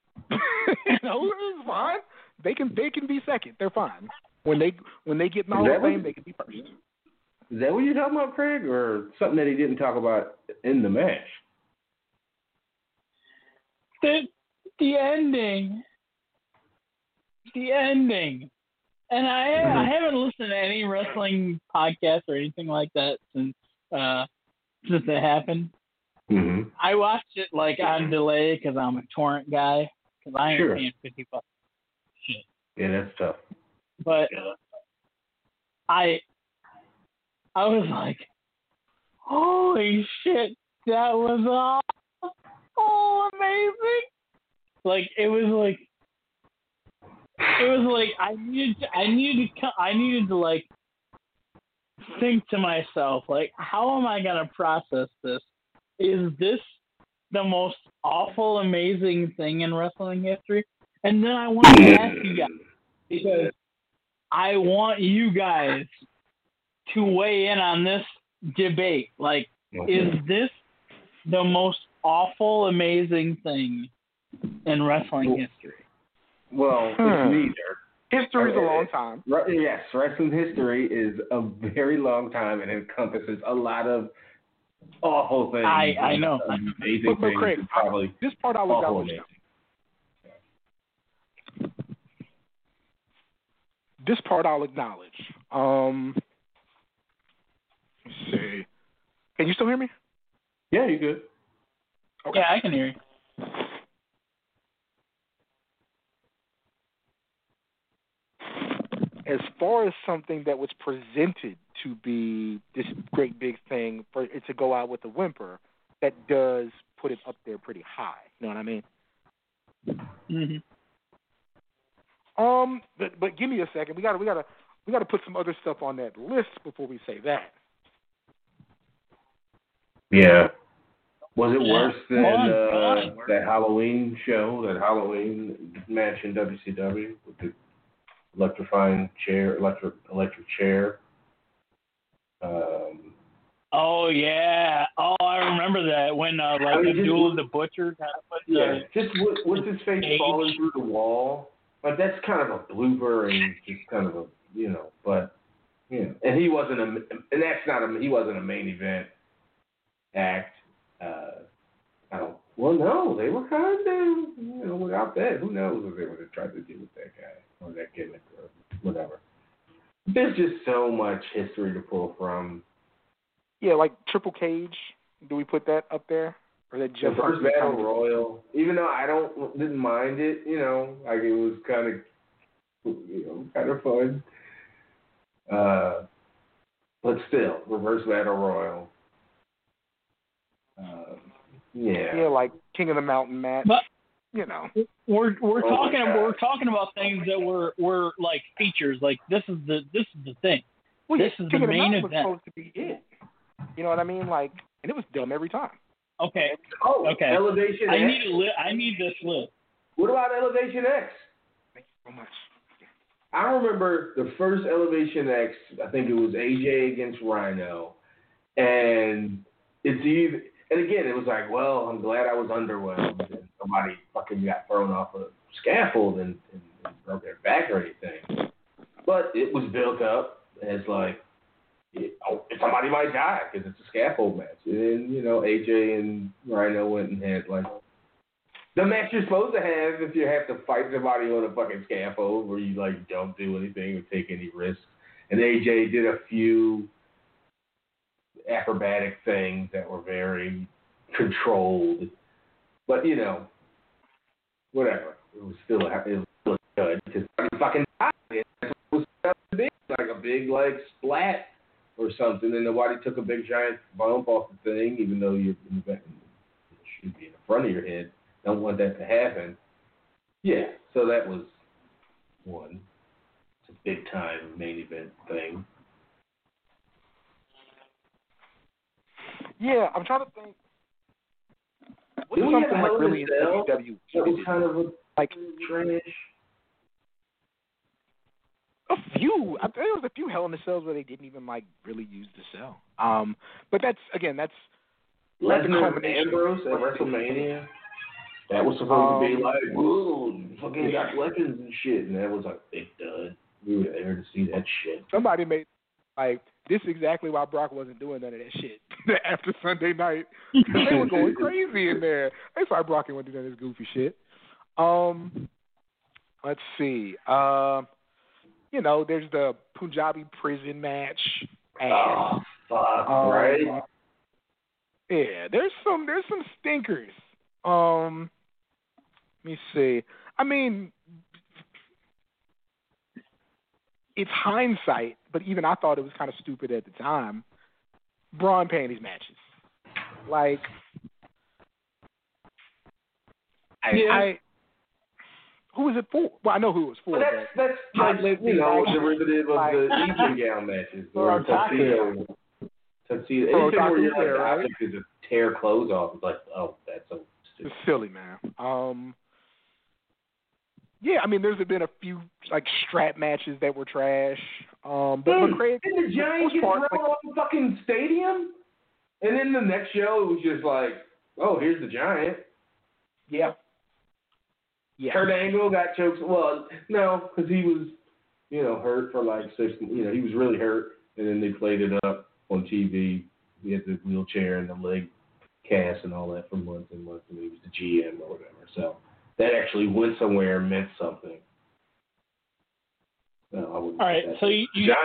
It's fine. They can be second. They're fine. When they get in the Hall of Fame, they can be first. Is that what you're talking about, Craig, or something that he didn't talk about in the match? The ending. And I haven't listened to any wrestling podcast or anything like that since it happened. Mm-hmm. I watched it like on delay because I'm a torrent guy. Because I ain't paying $50. Shit. Yeah, that's tough. But I was like, holy shit, that was amazing. Like it was like I needed to like think to myself, like, how am I gonna process this? Is this the most awful, amazing thing in wrestling history? And then I want to ask you guys, because I want you guys to weigh in on this debate. Like, is this the most awful, amazing thing in wrestling history? Well, it's neither. History is a long time. Yes, wrestling history is a very long time and encompasses a lot of awful things. I know. Amazing but Craig, probably this part I'll acknowledge. This part I'll acknowledge. Let's see. Can you still hear me? Yeah, you good. Okay. Yeah, I can hear you. As far as something that was presented to be this great big thing, for it to go out with a whimper, that does put it up there pretty high. You know what I mean? Mm-hmm. But give me a second. We gotta put some other stuff on that list before we say that. Yeah. Was it worse than that Halloween show, that Halloween match in WCW with the electric chair? Oh yeah. Oh, I remember that when Abdul the Butcher kind of put just with his face falling through the wall. Like that's kind of a blooper and just kind of a but and he wasn't he wasn't a main event act. No, they were kind of without that. Who knows what they would have tried to do with that guy or that gimmick or whatever. There's just so much history to pull from. Yeah, like Triple Cage. Do we put that up there? Or that just the first Battle Royal? Even though I didn't mind it, like it was kind of fun. But still, Reverse Battle Royal. Yeah, like King of the Mountain match. But, we're talking about things that were like features. Like this is the thing. Well, this is the King of the main Mountain was event. supposed to be it. You know what I mean? Like, and it was dumb every time. Okay. Oh, Okay. Elevation I X. I need this list. What about Elevation X? Thank you so much. I remember the first Elevation X. I think it was AJ against Rhino, and it's either. And again, it was like, well, I'm glad I was underwhelmed, and somebody fucking got thrown off a scaffold and broke their back or anything. But it was built up as like, somebody might die because it's a scaffold match. And then, AJ and Rhino went and had like the match you're supposed to have if you have to fight somebody on a fucking scaffold where you like don't do anything or take any risks. And AJ did a few acrobatic things that were very controlled, but whatever. It was still good because he fucking died. It was big, like a big like splat or something, and nobody took a big giant bump off the thing, even though it should be in the front of your head. Don't want that to happen. Yeah, so that was one. It's a big time main event thing. Yeah, I'm trying to think. What's Didn't we have something a like Hell in really a in Cell? WWE? That was kind of a like trash. a few. I think there was a few Hell in the Cells where they didn't even like really use the cell. But that's Lesnar and Ambrose at WrestleMania. That was supposed to be like, whoa, fucking got weapons and shit, and that was like big dud. We were there to see that shit. Somebody made like this is exactly why Brock wasn't doing none of that shit after Sunday night. They were going crazy in there. That's why Brock wasn't doing this goofy shit. Let's see. There's the Punjabi prison match. And, oh fuck! Right? Yeah, there's some stinkers. Let me see. I mean, it's hindsight, but even I thought it was kind of stupid at the time. Bra and panties matches, like, who is it for? Well, I know who it was for. But that's like derivative of the evening gown matches or tuxedo. Anything where you're like, the object is to tear clothes off. It's like, oh, that's so stupid. It's silly, man. Yeah, I mean, there's been a few like strap matches that were trash. But Craig, didn't the Giant get thrown off the fucking stadium? And then the next show, it was just like, oh, here's the Giant. Yeah. Yeah. Kurt Angle got choked. Well, no, because he was, hurt for like 6. He was really hurt, and then they played it up on TV. He had the wheelchair and the leg cast and all that for months and months, and he was the GM or whatever. So that actually went somewhere and meant something. No, I wouldn't. All right, so you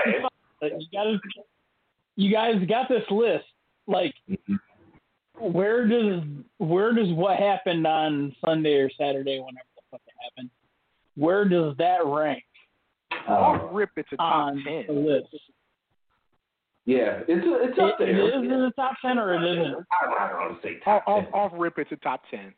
guys got this list. Like, where does what happened on Sunday or Saturday, whenever the fuck it happened, where does that rank? Off rip, it's a top on 10 the list. Yeah, it's up there. It is in the top 10 or it isn't? I don't want to say top 10. Off rip, it's a top 10.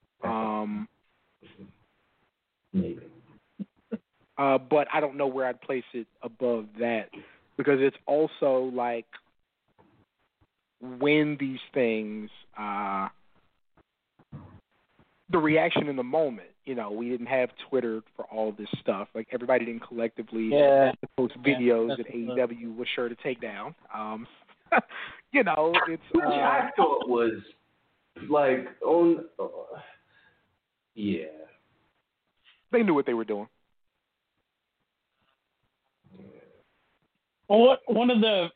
Maybe. But I don't know where I'd place it above that because it's also like when these things, the reaction in the moment. We didn't have Twitter for all this stuff. Like everybody didn't collectively post videos that AEW was sure to take down. It's which I thought was like on. Yeah. They knew what they were doing. Well, one of the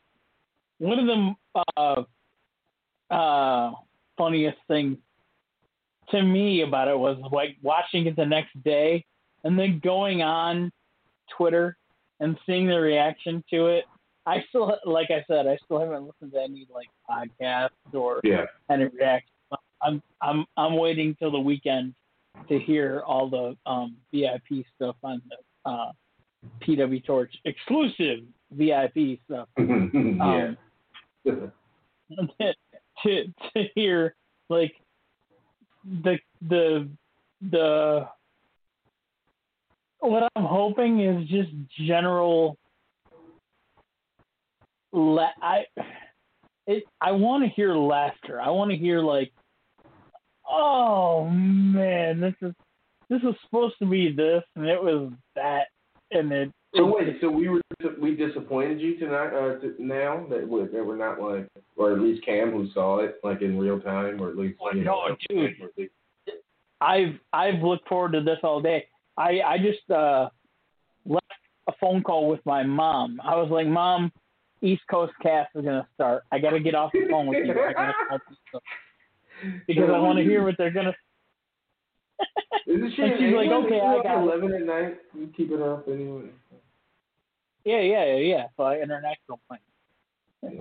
funniest things to me about it was like watching it the next day and then going on Twitter and seeing the reaction to it. I still, like I said, haven't listened to any like podcasts or any reaction. I'm waiting till the weekend to hear all the VIP stuff on the PW Torch exclusive VIP stuff. To hear like the what I'm hoping is just general I want to hear laughter. I want to hear like, oh man, this was supposed to be this, and it was that, and it. So wait, so we disappointed you tonight? Now that we're not like, or at least Cam, who saw it like in real time, or at least dude. I've looked forward to this all day. I just left a phone call with my mom. I was like, Mom, East Coast Cast is gonna start. I gotta get off the phone with you. I gotta call people because I want to hear what they're gonna. Is it and she's like, okay, I got 11 at night. You keep it up anyway. Yeah. So international plane.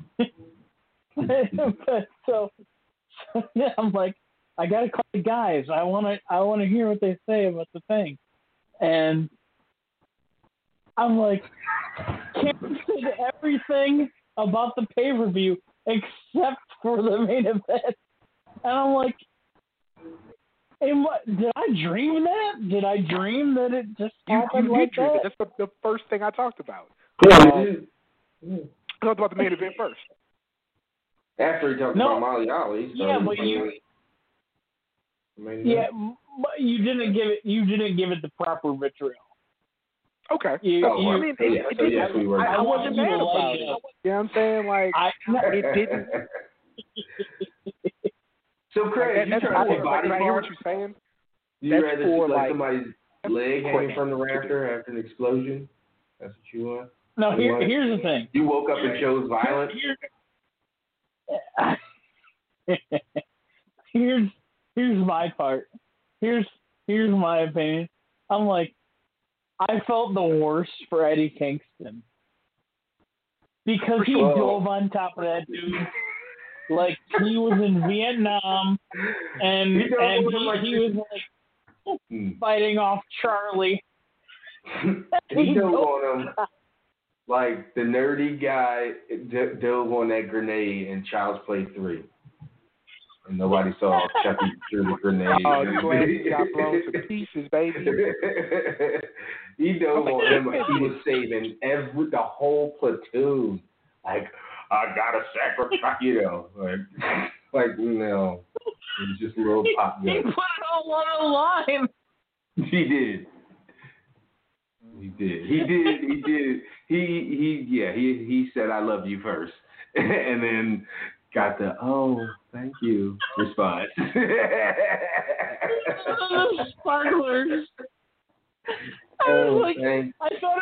Okay. so yeah, I'm like, I gotta call the guys. I wanna hear what they say about the thing, and I'm like, Cam said everything about the pay-per-view except for the main event, and I'm like. Did I dream that? Did I dream that it just happened you like did dream that? it. That's the first thing I talked about. Yeah, I talked about the main event first. After he talked about Molly Holly. Yeah, but you didn't give it. You didn't give it the proper vitriol. Okay. I wasn't mad about it. You know what I'm saying? Like, it didn't. So, Craig, you trying to say body I hear what parts? you're saying. You rather see like somebody's leg hanging from the rafter after an explosion? That's what you want? No, here's the thing. You woke up and chose violence? Here's my part. Here's my opinion. I'm like, I felt the worst for Eddie Kingston. Because he dove on top of that dude. Like he was in Vietnam, and he was like fighting off Charlie. He dove on him like the nerdy guy dove on that grenade in Child's Play 3, and nobody saw Chucky through the grenade. Oh, you glad he got blown to pieces, baby? He dove on him like he was saving the whole platoon. Like, I gotta sacrifice, like no, it was just a little pop gun. He put it all on the line. He did. He said, "I love you" first, and then got the "oh, thank you" response. The sparklers. I thought it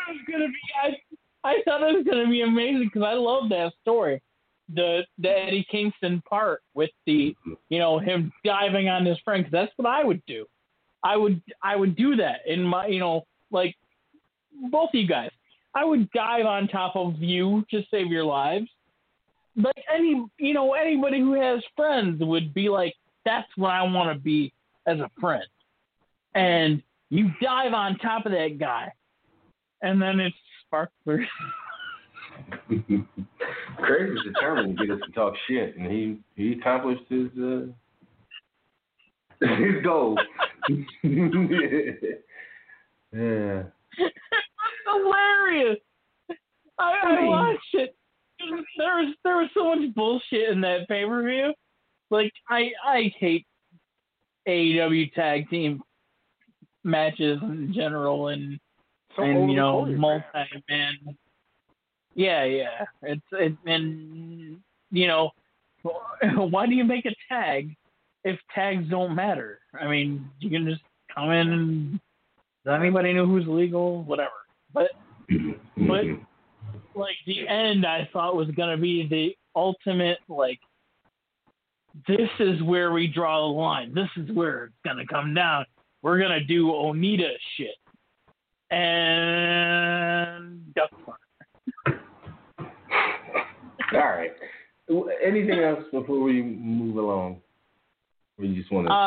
was gonna be amazing because I love that story, the Eddie Kingston part with the him diving on his friend. Cause that's what I would do. I would do that in my like both of you guys. I would dive on top of you to save your lives. Like anybody who has friends would be like, that's what I want to be as a friend. And you dive on top of that guy, and then it's sparklers. Craig was determined to get us to talk shit, and he accomplished his goal. Yeah. It's hilarious. I watched it. There was so much bullshit in that pay-per-view. Like I hate AEW tag team matches in general and multi-man. Yeah. And why do you make a tag if tags don't matter? I mean, you can just come in and does anybody know who's legal? Whatever. But like the end, I thought was gonna be the ultimate like. This is where we draw the line. This is where it's gonna come down. We're gonna do Onita shit and duck farm. All right. Anything else before we move along? Or you just want to?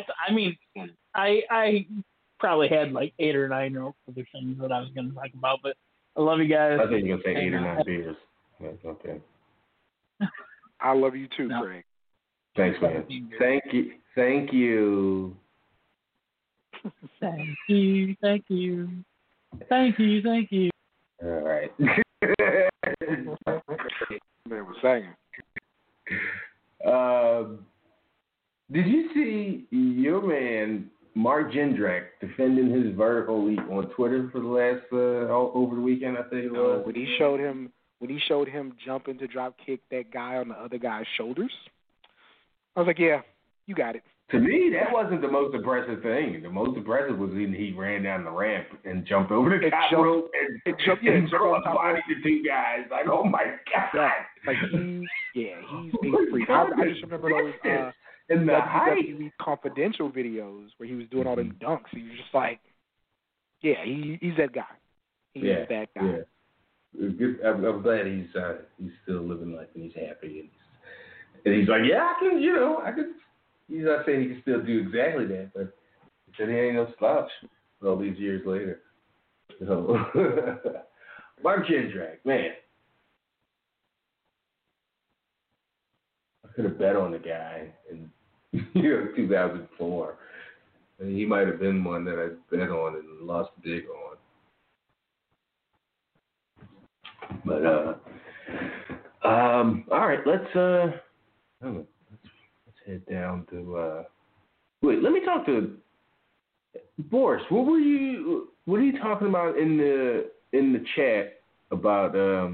I probably had like 8 or 9 other things that I was going to talk about, but I love you guys. I think you're going to say 8 or 9 beers. That's okay. I love you too, Craig. Thanks, man. Thank you. Thank you. All right. Man was singing. Did you see your man Mark Jindrak defending his vertical leap on Twitter for the last over the weekend? I think it was when he showed him jumping to drop kick that guy on the other guy's shoulders. I was like, yeah, you got it. To me, that wasn't the most impressive thing. The most impressive was when he ran down the ramp and jumped over the top rope and jumped on top of the two guys. Like, oh my god! Yeah, like he's being free. I just remember those WWE Confidential videos where he was doing all them dunks. He was just like, yeah, he's that guy. He's that guy. Yeah. I'm glad he's still living life and he's happy and he's like, yeah, I can. He's not saying he can still do exactly that, but he said he ain't no slouch all these years later. So, Mark Jindrak, man. I could have bet on the guy in 2004. And he might have been one that I bet on and lost big on. But, all right, let's head down to wait, let me talk to Boris. What are you talking about in the chat about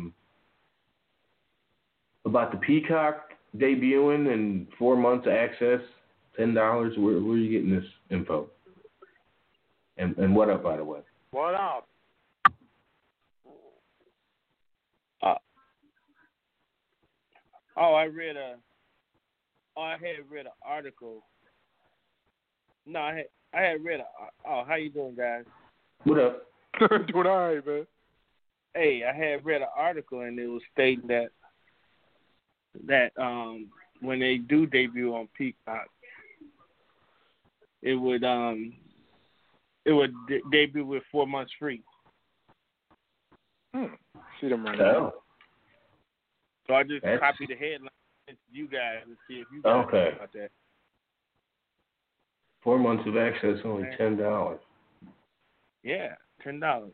the Peacock debuting and 4 months access, $10? Where are you getting this info? And what up, by the way? What up? I had read an article. No, I had read how you doing, guys? What up? Doing all right, man. Hey, I had read an article and it was stating that when they do debut on Peacock, it would debut with 4 months free. See them right now. So I just copied the headline to you guys and see if you guys know about that. 4 months of access, only $10. Yeah, $10.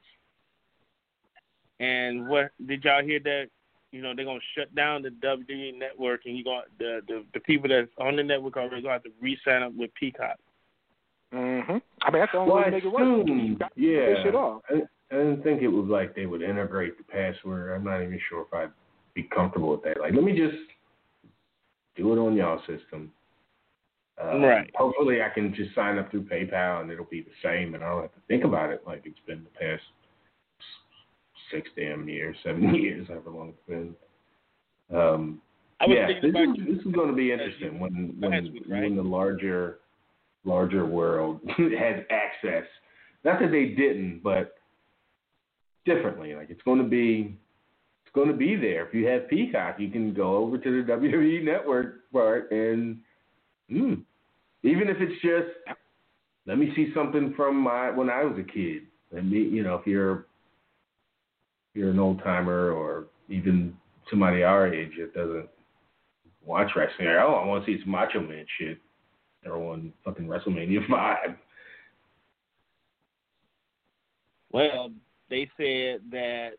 And what did y'all hear that? They're gonna shut down the WWE network, and the people that's on the network already gonna have to re-sign up with Peacock. Mm-hmm. I mean, that's the only way to make it work. You got to take shit off. I didn't think it was like they would integrate the password. I'm not even sure if I'd be comfortable with that. Like, let me just do it on y'all system. Right. Hopefully, I can just sign up through PayPal and it'll be the same, and I don't have to think about it like it's been the past 7 years, however long it's been. This is going to be interesting when the larger world has access. Not that they didn't, but differently. Like it's going to be there. If you have Peacock, you can go over to the WWE Network part and even if it's just let me see something from when I was a kid. Let me, if you're an old timer or even somebody our age that doesn't watch wrestling, I want to see some Macho Man shit or on fucking WrestleMania 5. Well, they said that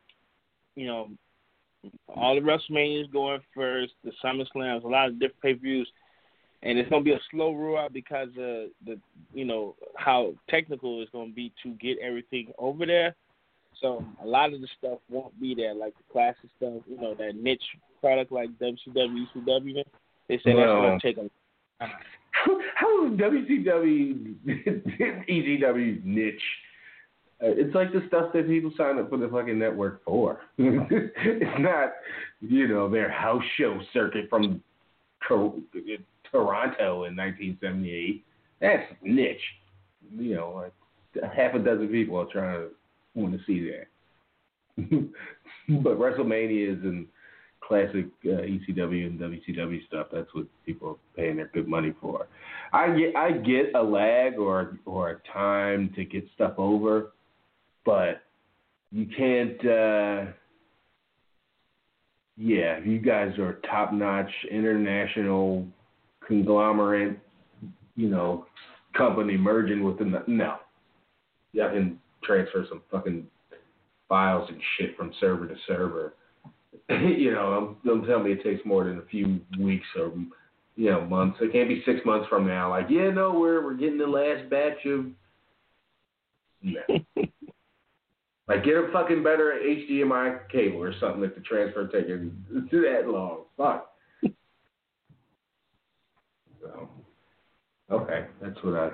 all the WrestleManias going first, the SummerSlams, a lot of different pay-per-views, and it's going to be a slow rollout because of how technical it's going to be to get everything over there. So a lot of the stuff won't be there, like the classic stuff, that niche product like WCW, ECW. They said that's going to take a time. How is WCW, ECW niche? It's like the stuff that people sign up for the fucking network for. It's not, their house show circuit from Toronto in 1978. That's niche. Like half a dozen people are trying to want to see that. But WrestleManias and classic ECW and WCW stuff, that's what people are paying their good money for. I get a lag or a time to get stuff over, but you can't if you guys are top-notch international conglomerate, company merging with them, no. Y'all can transfer some fucking files and shit from server to server Don't tell me it takes more than a few weeks or months. It can't be 6 months from now. Like, no, we're getting the last batch of. No. Like, get a fucking better HDMI cable or something if the transfer taking that long. Fuck. So, okay, that's what I.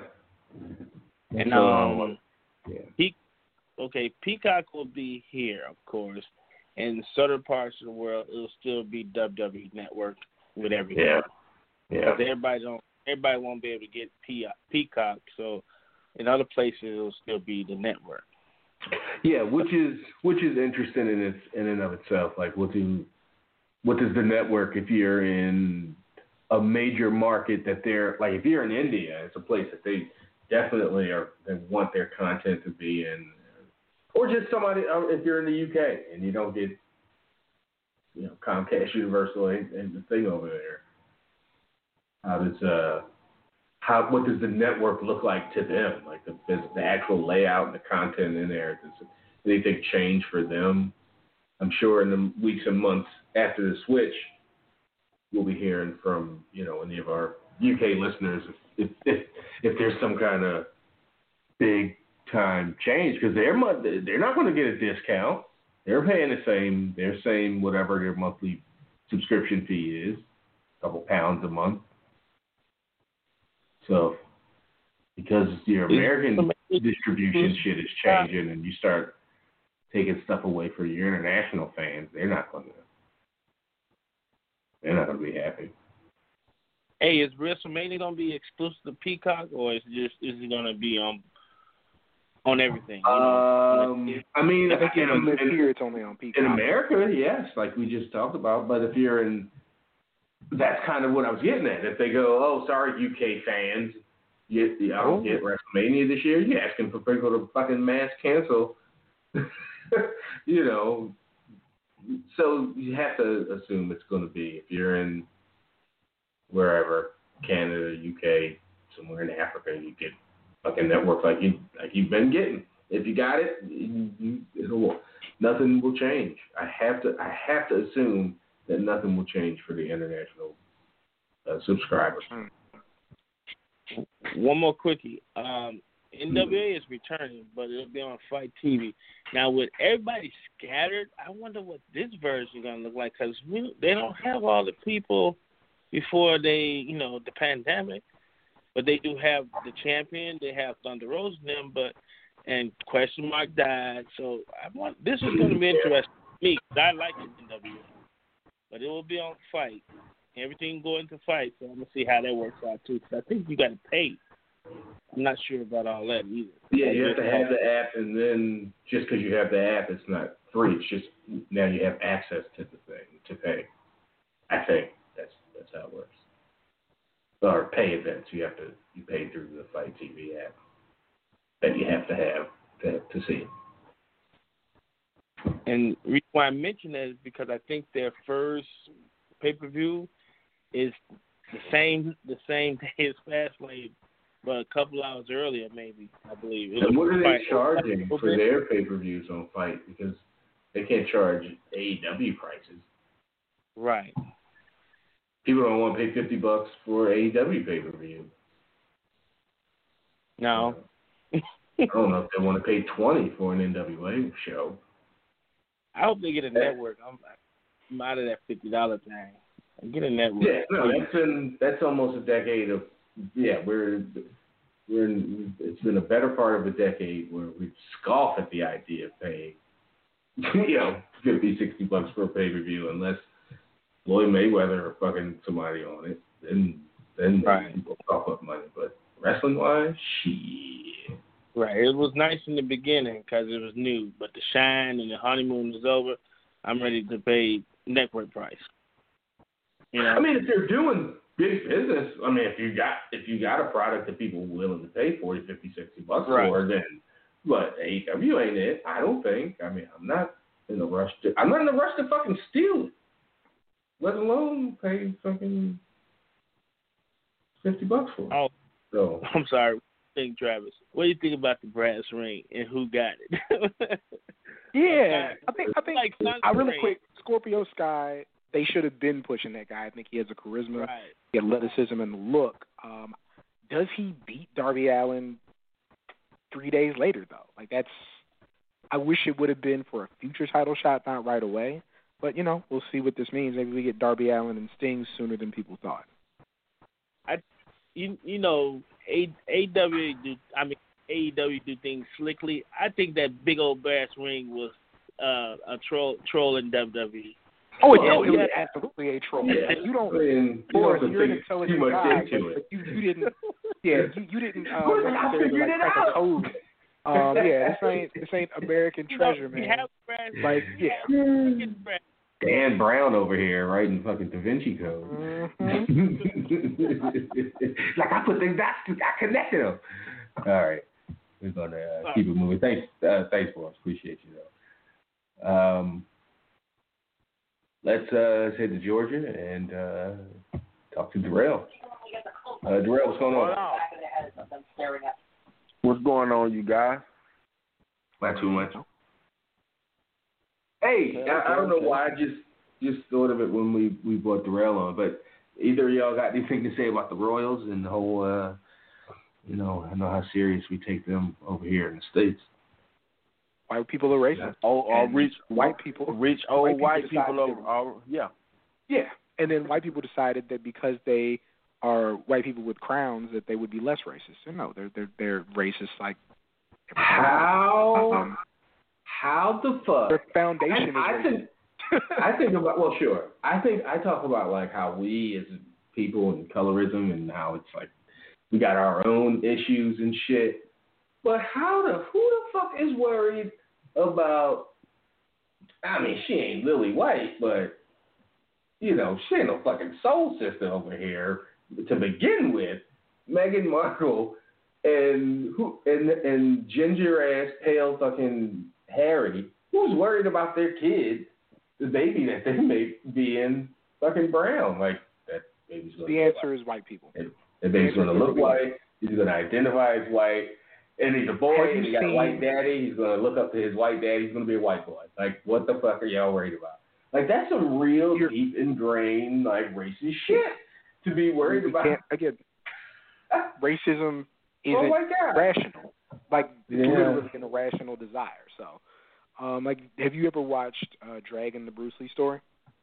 And yeah. Peacock will be here, of course. In certain parts of the world, it'll still be WWE Network with everything. Yeah. Everybody won't be able to get Peacock, so in other places it'll still be the network. Yeah, which is interesting in and of itself. Like, what does the network, if you're in a major market that they're like, if you're in India, it's a place that they definitely they want their content to be in, or just somebody if you're in the UK and you don't get Comcast Universal and the thing over there. What does the network look like to them? Like the actual layout and the content in there. Does anything change for them? I'm sure in the weeks and months after the switch, we'll be hearing from any of our UK listeners if there's some kind of big time change, because they're not going to get a discount. They're paying the same whatever their monthly subscription fee is, a couple pounds a month. So, because your American distribution shit is changing and you start taking stuff away for your international fans, they're not going to be happy. Hey, is WrestleMania going to be exclusive to Peacock, or is it going to be on everything? I mean, I think it's only on Peacock. In America, yes, like we just talked about. But if you're in, that's kind of what I was getting at. If they go, oh, sorry, UK fans, I don't get WrestleMania this year, you're asking for people to fucking mass cancel. So you have to assume it's going to be, if you're in wherever, Canada, UK, somewhere in Africa, you get fucking network like you've been getting. If you got it, nothing will change. I have to assume that nothing will change for the international subscribers. One more quickie. NWA is returning, but it'll be on Fight TV. Now, with everybody scattered, I wonder what this version is going to look like, because they don't have all the people before the pandemic, but they do have the champion. They have Thunder Rosa and them, and Question Mark died. So this is going to be interesting to me, because I like the NWA, but it will be on Fight. Everything going to Fight, so I'm going to see how that works out, too, because I think you got to pay. I'm not sure about all that either. Yeah, you have to have the app, and then just because you have the app, it's not free. It's just now you have access to the thing to pay. I think that's how it works. Or pay events, you pay through the Fight TV app that you have to have to see it. And the reason why I mention that is because I think their first pay-per-view is the same day as Fastlane, but a couple hours earlier, maybe, I believe. And what are they charging for their pay-per-views on Fight? Because they can't charge AEW prices. Right. People don't want to pay $50 for AEW pay-per-view. No. I don't know if they want to pay $20 for an NWA show. I hope they get a network. I'm out of that $50 thing. Get a network. Yeah, no, that's almost a decade of it's been a better part of a decade where we scoff at the idea of paying $50-$60 for a pay-per-view unless Floyd Mayweather or fucking somebody on it. Then right. People cough up money. But wrestling-wise, shit. Right. It was nice in the beginning because it was new, but the shine and the honeymoon is over. I'm ready to pay network price. I mean, if they're doing big business, I mean, if you got a product that people are willing to pay $40, $50, $60 for, then AEW ain't it. I don't think. I mean, I'm not in a rush to fucking steal it, let alone pay fucking $50 for it. Oh, so I'm sorry. What do you think, Travis? What do you think about the brass ring and who got it? Yeah, I think like really quick, Scorpio Sky, they should have been pushing that guy. I think he has a charisma, Right. the athleticism, and the look. Does he beat Darby Allin 3 days later, though? Like, I wish it would have been for a future title shot, not right away. But, we'll see what this means. Maybe we get Darby Allin and Sting sooner than people thought. AEW do things slickly. I think that big old brass ring was a troll in WWE. Oh, it was absolutely a troll. Yeah. You don't, Boris, you're an intelligent guy, but you didn't. Yeah, you didn't necessarily crack a code. This ain't American treasure, man. Like, yeah. Dan Brown over here writing fucking Da Vinci Code. Like, I put things back, I connected them. All right, we're gonna keep it moving. Thanks, Boris. Appreciate you though. Let's head to Georgia and talk to Darrell. Darrell, what's going on? What's going on, you guys? Not too much. Hey, I don't know why I just thought of it when we brought Darrell on, but either of y'all got anything to say about the Royals and the whole, I know how serious we take them over here in the States. White people are racist. Rich white people over. Yeah. Yeah, and then white people decided that because they are white people with crowns that they would be less racist. And no, they're racist like how the fuck their foundation is racist. I think about I talk about like how we as people and colorism and how it's like we got our own issues and shit. But who the fuck is worried about? I mean, she ain't Lily White, but she ain't no fucking soul sister over here to begin with. Meghan Markle and ginger ass pale fucking Harry. Who's worried about their kid, the baby that they may be in, fucking brown? Like that baby's gonna. The answer is white people. The baby's gonna look white. He's gonna identify as white. And he's a boy, and he got a white daddy. He's going to look up to his white daddy. He's going to be a white boy. Like, what the fuck are y'all worried about? Like, that's some real deep ingrained, like, racist shit to be worried about. Again, racism isn't rational. Like, it's literally an irrational desire. So, have you ever watched Dragon, the Bruce Lee story?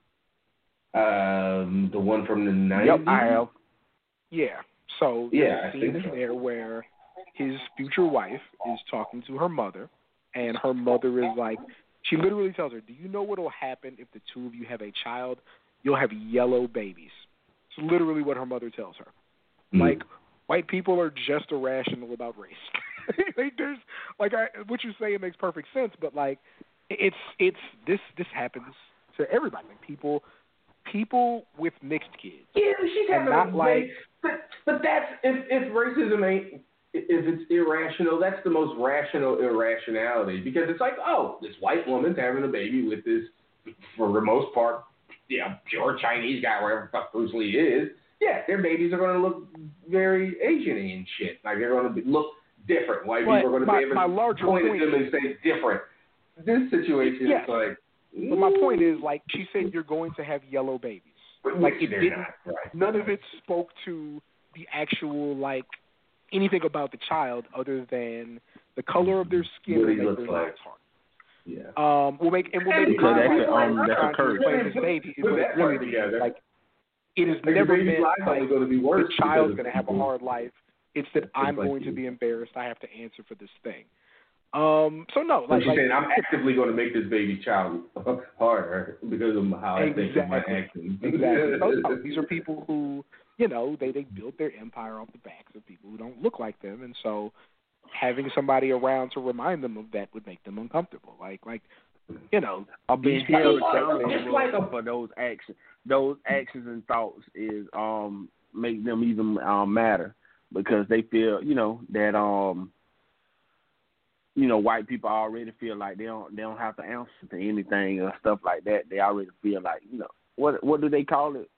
The one from the 90s? Yep, I have. Yeah. So, there's a scene in there where his future wife is talking to her mother, and her mother is like, she literally tells her, do you know what will happen if the two of you have a child? You'll have yellow babies. It's literally what her mother tells her. Like, white people are just irrational about race. There's, what you're saying makes perfect sense, but, like, this happens to everybody. Like, people with mixed kids. Yeah, she's having not like, but that's, if racism ain't, if it's irrational, that's the most rational irrationality, because it's like, oh, this white woman's having a baby with this, for the most part, pure Chinese guy, wherever the fuck Bruce Lee is. Yeah, their babies are going to look very Asian-y and shit. Like, they're going to look different. White people are going to be able to point at them and say different. This situation is like... But my point is, like, she said you're going to have yellow babies. Like, it didn't, none of it spoke to the actual, like, anything about the child other than the color of their skin and their lives hard. Yeah. We'll make it is never meant like the child's going to have a hard life. It's that I'm going to be embarrassed. I have to answer for this thing. So no, like she's saying, I'm actively going to make this baby child harder because of how I think of my actions. Exactly. So, these are people who, they built their empire off the backs of people who don't look like them, and so having somebody around to remind them of that would make them uncomfortable. I'll be held accountable for those actions. Those actions and thoughts is make them even matter because they feel that white people already feel like they don't have to answer to anything or stuff like that. They already feel like what do they call it?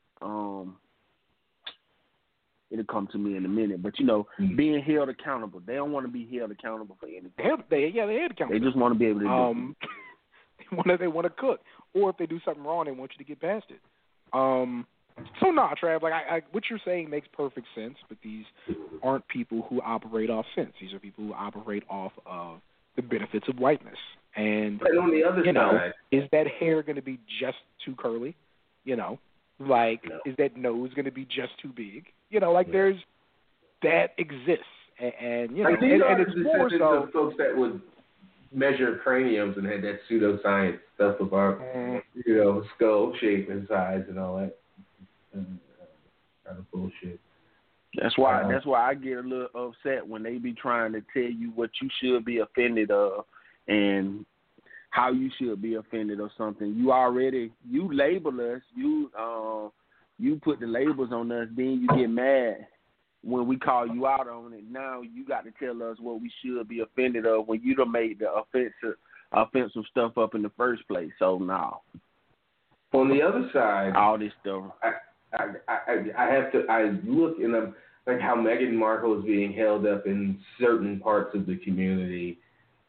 It'll come to me in a minute, but being held accountable. They don't want to be held accountable for anything. They're held accountable. They just want to be able to do. They want to cook. or if they do something wrong, they want you to get past it. So nah, Trav, like what you're saying makes perfect sense, but these aren't people who operate off sense. These are people who operate off of the benefits of whiteness. And on the other side, is that hair going to be just too curly? Like, is that nose going to be just too big? There's that exists, and and it's more so of folks that would measure craniums and had that pseudoscience stuff about skull shape and size and all that kind of bullshit. That's why I get a little upset when they be trying to tell you what you should be offended of and how you should be offended of something. You label us, you put the labels on us, then you get mad when we call you out on it. Now you got to tell us what we should be offended of when you done made the offensive stuff up in the first place. So no. On the other side, all this stuff. I look in like how Meghan Markle is being held up in certain parts of the community.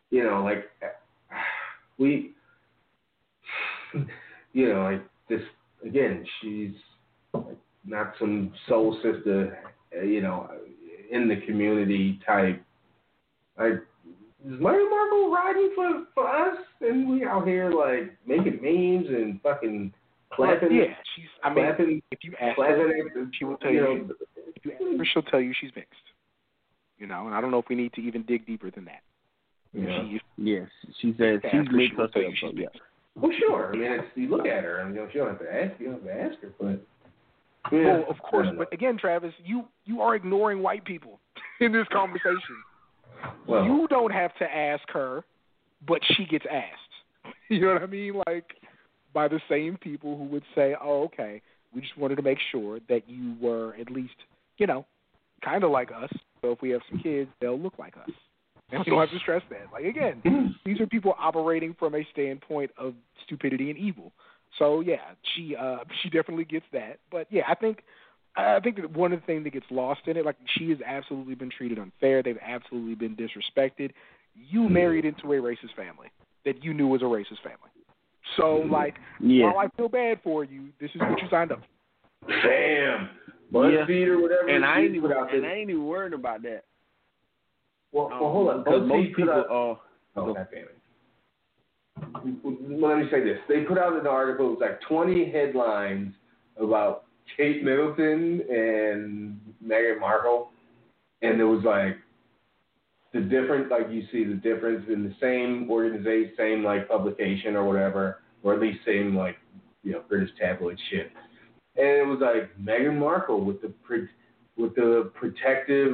Like this again. She's not some soul sister, in the community type. Like, is Meghan Markle riding for us, and we out here like making memes and fucking clapping? Yeah, if you ask her, she will tell you. If you ask her, she'll tell you she's mixed. And I don't know if we need to even dig deeper than that. Yes, she says she's mixed herself. Yeah. Well, sure. I mean, you look at her, and you don't have to ask. You don't have to ask her, but. Yeah, well, of course, but again, Travis, you are ignoring white people in this conversation. Well, you don't have to ask her, but she gets asked. You know what I mean? Like, by the same people who would say, oh, okay, we just wanted to make sure that you were at least, kind of like us. So if we have some kids, they'll look like us. And we don't have to stress that. Like, again, these are people operating from a standpoint of stupidity and evil. So, yeah, she definitely gets that. But, yeah, I think that one of the things that gets lost in it, like, she has absolutely been treated unfair. They've absolutely been disrespected. You married into a racist family that you knew was a racist family. So, like, while I feel bad for you, this is what you signed up for. Damn. BuzzFeed or whatever. And I ain't even worried about that. Well, hold on. Because most people God damn it. Let me say this. They put out an article, it was like 20 headlines about Kate Middleton and Meghan Markle. And there was like the difference, like you see the difference in the same organization, same like publication or whatever, or at least same like, British tabloid shit. And it was like Meghan Markle with the protective,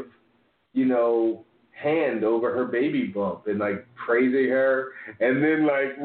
hand over her baby bump and like praising her, and then like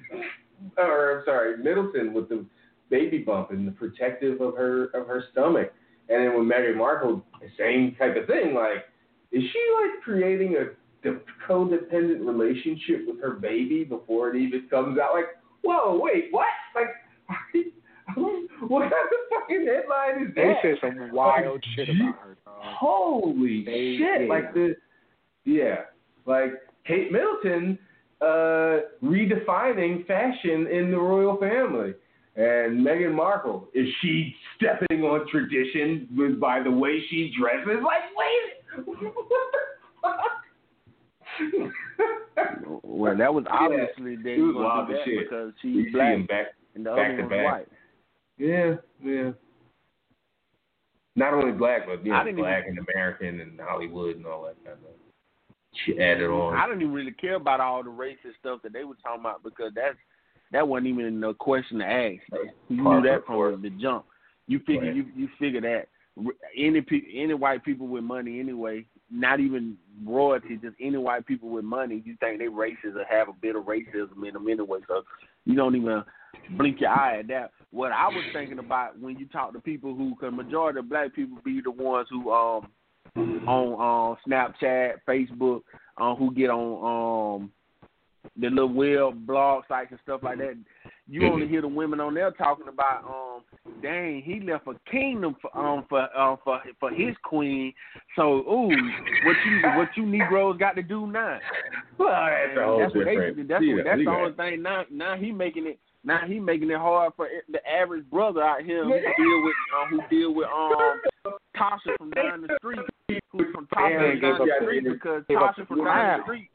Middleton with the baby bump and the protective of her stomach, and then with Meghan Markle, the same type of thing. Like, is she like creating a codependent relationship with her baby before it even comes out? Like, whoa, wait, what? Like, what kind of fucking headline is that? They said some wild shit about her. Holy shit! Yeah. Like Kate Middleton redefining fashion in the royal family. And Meghan Markle, is she stepping on tradition by the way she dresses? Like, wait, what the fuck? Well, that was obviously they wild that shit. Because she's black and the other one's white. Yeah. Not only black, but black and American and Hollywood and all that kind of. She added on. I didn't even really care about all the racist stuff that they were talking about because that wasn't even a question to ask. You knew that from the jump. You figure you figure that any white people with money anyway, not even royalty, just any white people with money, you think they racist or have a bit of racism in them anyway. So you don't even blink your eye at that. What I was thinking about when you talk to people because majority of black people be the ones who on Snapchat, Facebook, who get on the little web blog sites and stuff like that. You only hear the women on there talking about, dang, he left a kingdom for his queen. So, what you Negroes got to do now? Well, that's a whole different. That's the only thing. Now he making it. Now he making it hard for the average brother out here who deal with Tasha from down the street, who's from Tasha down the street because Tasha from down the street.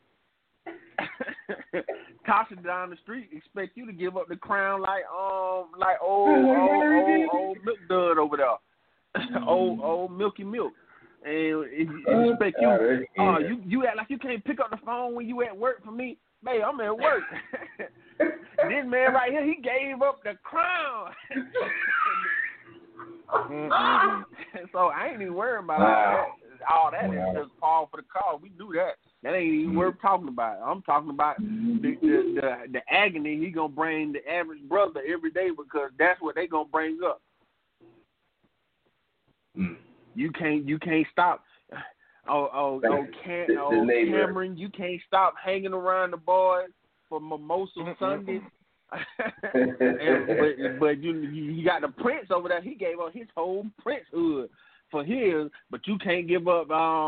Tasha down the street expect you to give up the crown like old Milk Dud over there, old Milky Milk, and expect you act like you can't pick up the phone when you at work for me. Man, I'm at work. This man right here, he gave up the crown. So I ain't even worried about all that. It's just Paul for the call. We do that. That ain't even worth talking about. I'm talking about the agony he gonna bring the average brother every day because that's what they gonna bring up. You can't stop. Cameron, you can't stop hanging around the boys for Mimosa Sunday. but you got the Prince over there. He gave up his whole princehood for his, but you can't give up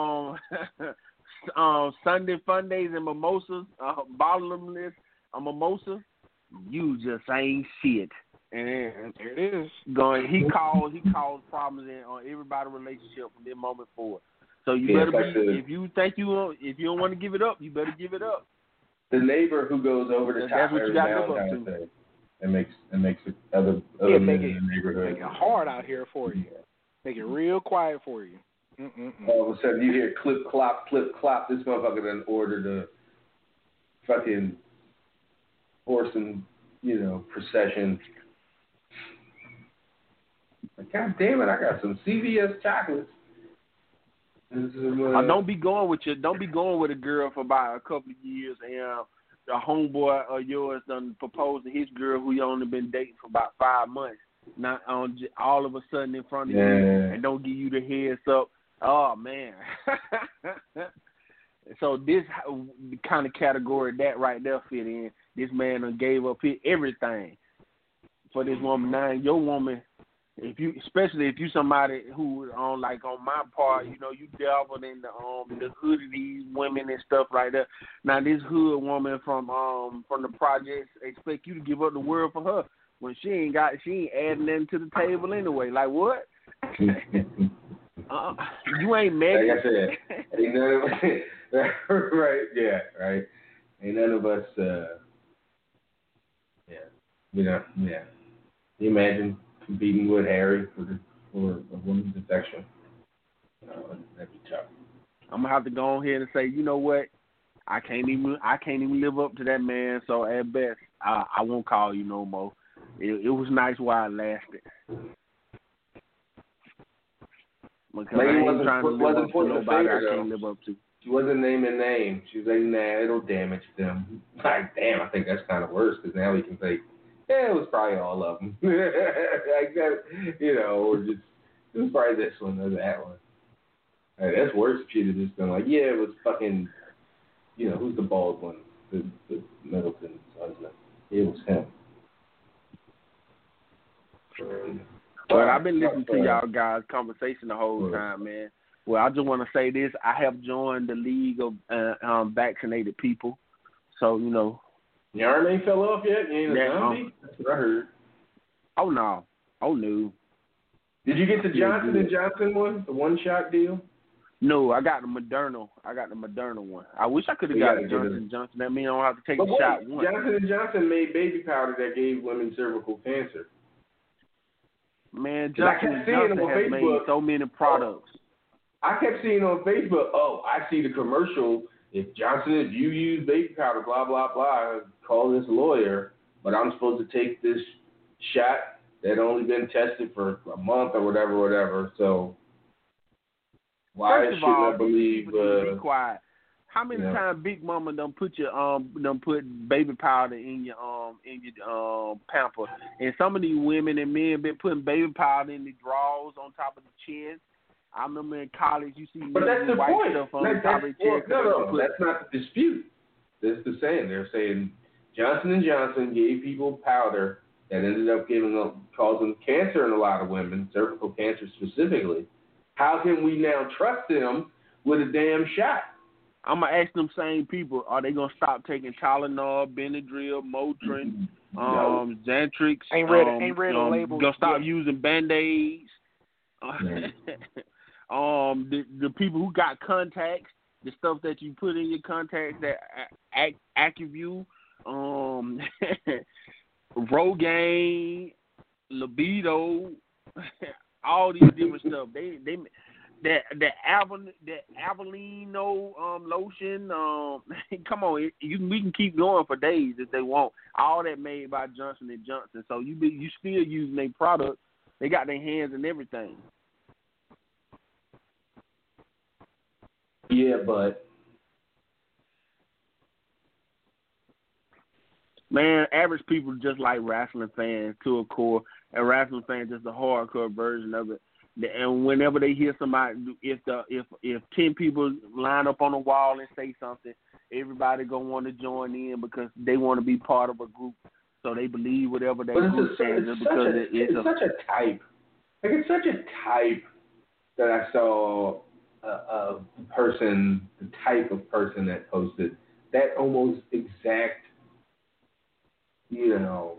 Sunday fun days and mimosas, bottomless mimosa. You just ain't shit. And there it is. He caused problems on everybody's relationship from this moment forward. So you better be. If you don't want to give it up, you better give it up. The neighbor who goes over the top. That's what you got to live up to. It makes it other men in the neighborhood. Make it hard out here for you. Make it real quiet for you. All of a sudden you hear clip clop. This motherfucker done ordered a fucking horse and procession. Like, God damn it! I got some CVS chocolates. Don't be going with a girl for about a couple of years and a homeboy of yours done proposed to his girl who you only been dating for about 5 months. Not all of a sudden in front of you and don't give you the heads up. Oh man! So this kind of category that right there fit in. This man done gave up everything for this woman. Now your woman. Especially if you somebody who on my part, you delved in the hood of these women and stuff like that. Now this hood woman from the projects expect you to give up the world for her when she ain't adding nothing to the table anyway. Like what? You ain't Megan. Like I said, ain't none of us right? Yeah, right. Ain't none of us. You imagine competing with Harry for a woman's affection. That'd be tough. I'm gonna have to go on here and say, you know what? I can't even live up to that man. So at best, I won't call you no more. It was nice while it lasted. Because I ain't trying to live up to nobody I can't live up to. She wasn't naming names. She was like, nah, it'll damage them. Like, damn, I think that's kind of worse because now we can say, yeah, it was probably all of them. Like that, or just, it was probably this one or that one. Like, that's worse if she'd have just been like, yeah, it was fucking, who's the bald one? The Middleton's husband. It was him. But I've been listening to y'all guys' conversation the whole time, man. Well, I just want to say this. I have joined the League of Vaccinated People. So, Your arm ain't fell off yet? You ain't a zombie? That's what I heard. Oh, no. Oh, no. Did you get the Johnson & Johnson one, the one-shot deal? No, I got the Moderna. One. I wish I could have got the Johnson & Johnson. That means I don't have to take the shot once. Johnson & Johnson made baby powder that gave women cervical cancer. Man, Johnson & Johnson has made so many products. I kept seeing on Facebook, I see the commercial. If you use baby powder, blah, blah, blah, call this lawyer, but I'm supposed to take this shot that only been tested for a month or whatever. So why should I believe? Be quiet. How many times Big Mama done put baby powder in your pamper? And some of these women and men been putting baby powder in the drawers on top of the chin. I remember in college you see white point. stuff on top of the chin. No, that's not the dispute. That's the saying. They're saying Johnson & Johnson gave people powder that ended up causing cancer in a lot of women, cervical cancer specifically. How can we now trust them with a damn shot? I'm gonna ask them same people: are they gonna stop taking Tylenol, Benadryl, Motrin, Xantrix? Ain't read a label. Gonna stop using Band-Aids. The people who got contacts, the stuff that you put in your contacts, that Acuvue, Rogaine, Libido, all these different stuff. The Avalino lotion. Come on, we can keep going for days if they want. All that made by Johnson & Johnson. So you still using their product. They got their hands in everything. Yeah, but man, average people just like wrestling fans to a core, and wrestling fans just a hardcore version of it. And whenever they hear somebody, if 10 people line up on the wall and say something, everybody gonna want to join in because they want to be part of a group. So they believe whatever that group stands because it's such a type. Like it's such a type that I saw a person, the type of person that posted that almost exact, the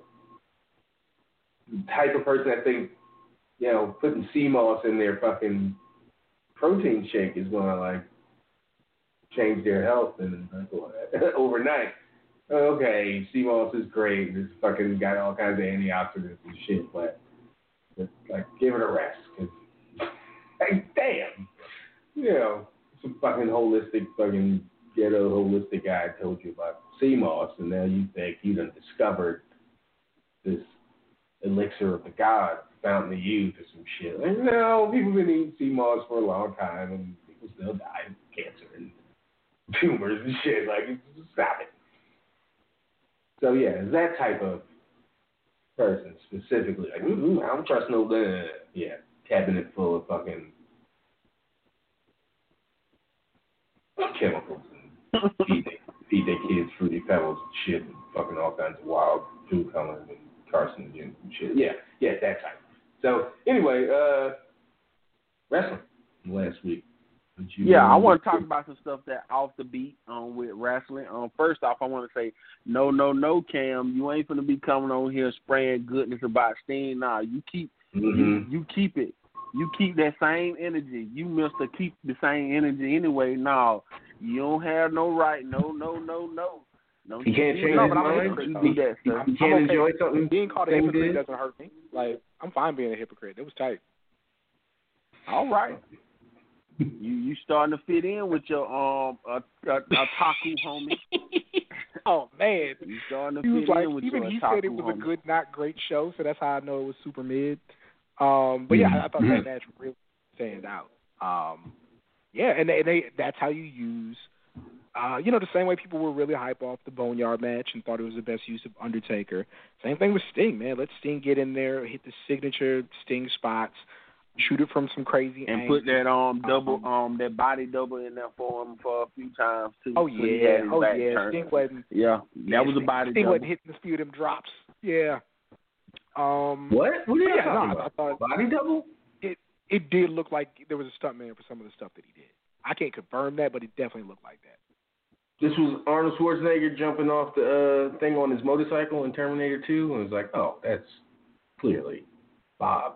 type of person I think, putting sea moss in their fucking protein shake is going to like change their health and overnight. Okay, sea moss is great. It's fucking got all kinds of antioxidants and shit, but like give it a rest. Cause, like, damn. Some fucking fucking ghetto holistic guy told you about sea moss, and now you think you done discovered this elixir of the gods, fountain of youth, or some shit. Like, no, people have been eating sea moss for a long time, and people still die of cancer and tumors and shit. Like, stop it. So yeah, it's that type of person specifically. Like, I don't trust no cabinet full of fucking chemicals and feed their kids Fruity Pebbles and shit and fucking all kinds of wild food coloring and carcinogens and shit. Yeah, that type. So anyway, wrestling last week. I want to talk about some stuff that off the beat with wrestling. First off, I want to say no, Cam, you ain't gonna be coming on here spraying goodness about Sting. Nah, you keep you keep it. You keep that same energy. You must keep the same energy anyway. No, you don't have no right. No. He can't change his mind. He can't enjoy something. Being called a hypocrite doesn't hurt me. Like, I'm fine being a hypocrite. It was tight. All right. You starting to fit in with your Taku homie. Oh man, you starting to fit in with even your he Taku said it was homie. a good, not great show, so that's how I know it was super mid. But yeah, I thought that match really stands out. And that's how you use, the same way people were really hype off the Boneyard match and thought it was the best use of Undertaker. Same thing with Sting, man. Let Sting get in there, hit the signature Sting spots, shoot it from some crazy and angles. Put that double that body double in there for him for a few times too. Oh yeah. Sting wasn't. Yeah, that was a body Sting double. wasn't hitting a few of them drops. Yeah. What are you talking about? I thought body double? It did look like there was a stuntman for some of the stuff that he did. I can't confirm that, but it definitely looked like that. This was Arnold Schwarzenegger jumping off the thing on his motorcycle in Terminator 2, and it was like, oh, that's clearly Bob.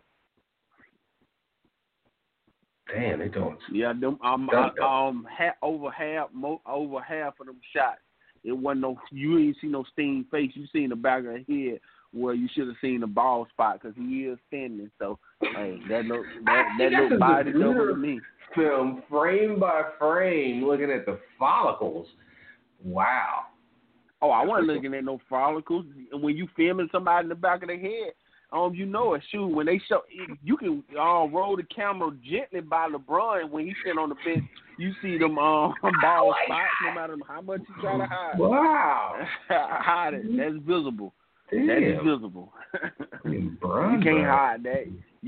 Damn, they don't. Yeah, them over half of them shots. It wasn't no. You ain't see no Sting face. You seen the back of the head where you should have seen the bald spot because he is standing. So hey, that look body double to me. Film frame by frame, looking at the follicles. Wow. Oh, I wasn't looking at no follicles. When you filming somebody in the back of the head, shoot, when they show, you can roll the camera gently by LeBron when he's sitting on the bench. You see them bald spots, no matter how much you try to hide. Wow. Hide it. That's visible. Damn. That is visible. You can't hide that.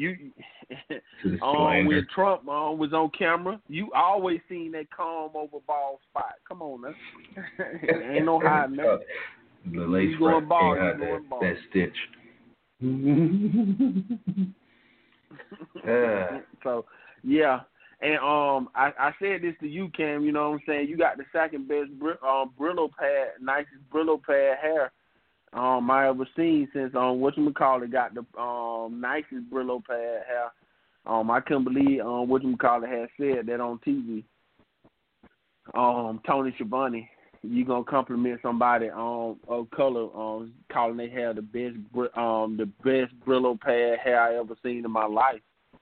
When Trump was on camera, you always seen that comb over bald spot. Come on, man. Ain't no hiding that. The lace front can't hide that stitch. So, yeah. And I said this to you, Cam. You know what I'm saying? You got the second best Brillo pad, nicest Brillo pad hair I ever seen since whatchamacallit got the nicest Brillo pad hair. I couldn't believe whatchamacallit had said that on TV. Tony Schiavone, you gonna compliment somebody of color calling their hair the best Brillo pad hair I ever seen in my life.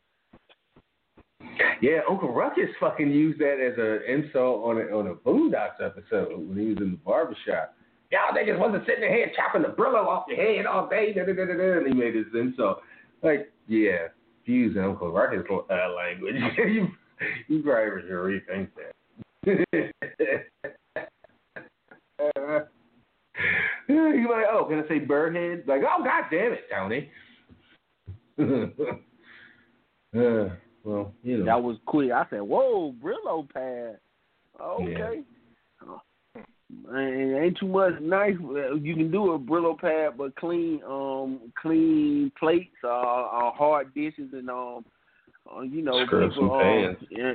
Yeah, Uncle Ruckus fucking used that as an insult on a Boondocks episode when he was in the barbershop. Y'all niggas wasn't sitting there chopping the Brillo off your head all day, and he made his insult. Like, yeah, if you use Uncle Ruckus language, you probably should rethink that. You're like, oh, can I say birdhead? Like, oh, god damn it, Tony. Well, you know. That was quick. I said, whoa, Brillo pad. Okay. Yeah. And ain't too much nice. You can do a Brillo pad, but clean plates, hard dishes, and scrub some pans.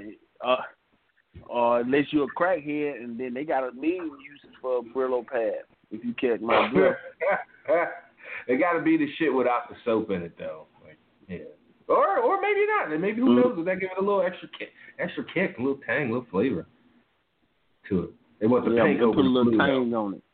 Unless you're a crackhead, and then they got a million uses for a Brillo pad. If you catch my drift. It got to be the shit without the soap in it, though. Like, yeah. Or maybe not. And maybe who knows? Does that give it a little extra kick, a little tang, a little flavor to it? They want the paint over put a little the tang on it.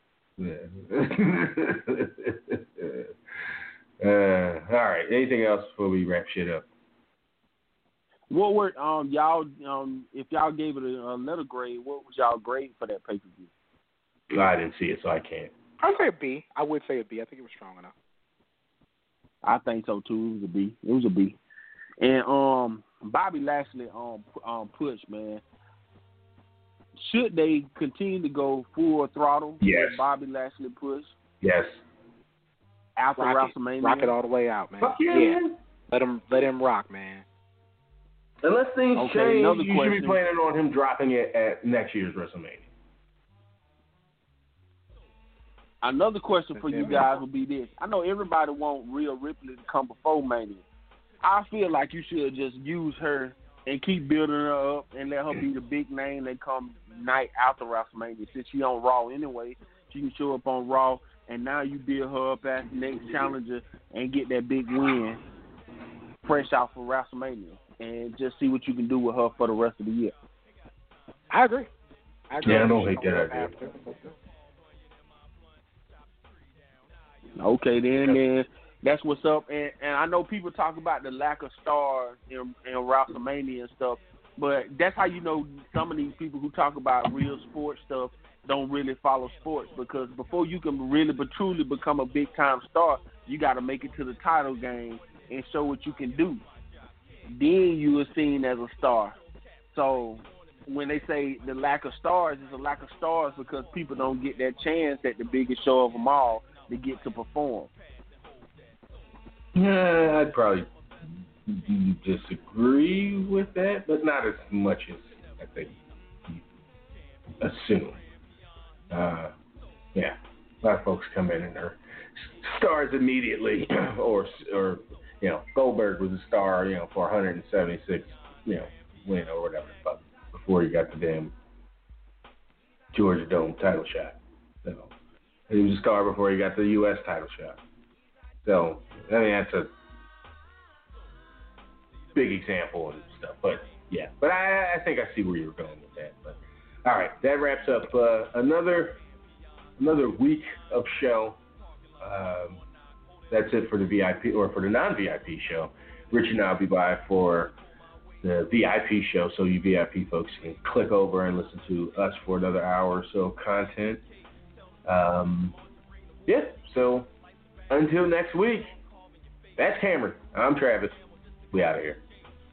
Yeah. All right. Anything else before we wrap shit up? What were y'all? If y'all gave it a letter grade, what was y'all grade for that pay-per-view? I didn't see it, so I can't. I'd say a B. I would say a B. I think it was strong enough. I think so too. It was a B. And Bobby Lashley push, man. Should they continue to go full throttle? Yes. With Bobby Lashley push? Yes. After WrestleMania? Rock it all the way out, man. Fuck yeah. Let him rock, man. Unless things change, you question. should be planning on him dropping it at next year's WrestleMania. Another question for you guys would be this. I know everybody want Rhea Ripley to come before Mania. I feel like you should just use her and keep building her up and let her be the big name that come night after WrestleMania. Since she on Raw anyway, she can show up on Raw, and now you build her up as the next challenger and get that big win fresh out for WrestleMania, and just see what you can do with her for the rest of the year. I agree. Yeah, I don't hate that idea. Okay, then that's what's up. And I know people talk about the lack of stars in WrestleMania and stuff, but that's how you know some of these people who talk about real sports stuff don't really follow sports, because before you can really but truly become a big-time star, you got to make it to the title game and show what you can do. Then you are seen as a star. So when they say the lack of stars, it's a lack of stars because people don't get that chance at the biggest show of them all to get to perform. Yeah, I'd probably disagree with that, but not as much as I think you assume. Yeah, a lot of folks come in and are stars immediately, or Goldberg was a star, for 176, win or whatever the fuck before he got the damn Georgia Dome title shot. So he was a star before he got the U.S. title shot. So I mean that's a big example and stuff, but yeah. But I think I see where you were going with that. But all right, that wraps up another week of show. That's it for the VIP or for the non-VIP show. Rich and I'll be by for the VIP show, so you VIP folks can click over and listen to us for another hour or so of content. Yeah, so until next week, that's Cameron. I'm Travis. We out of here.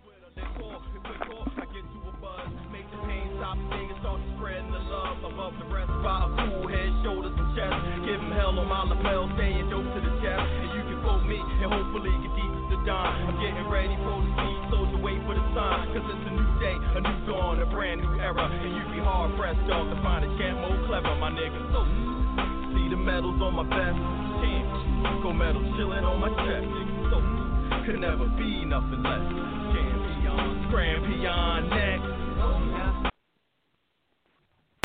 Give him hell on my lapel, staying dope to the chest. And you can quote me, and hopefully get deep as the dawn. I'm getting ready for the scene, soldier, wait for the sign. Cause it's a new day, a new dawn, a brand new era. And you be hard pressed, dog, to find a champ more clever, my nigga. So, see the medals on my vest, team. Go medals chilling on my chest, nigga. So, could never be nothing less. Grand Peon next.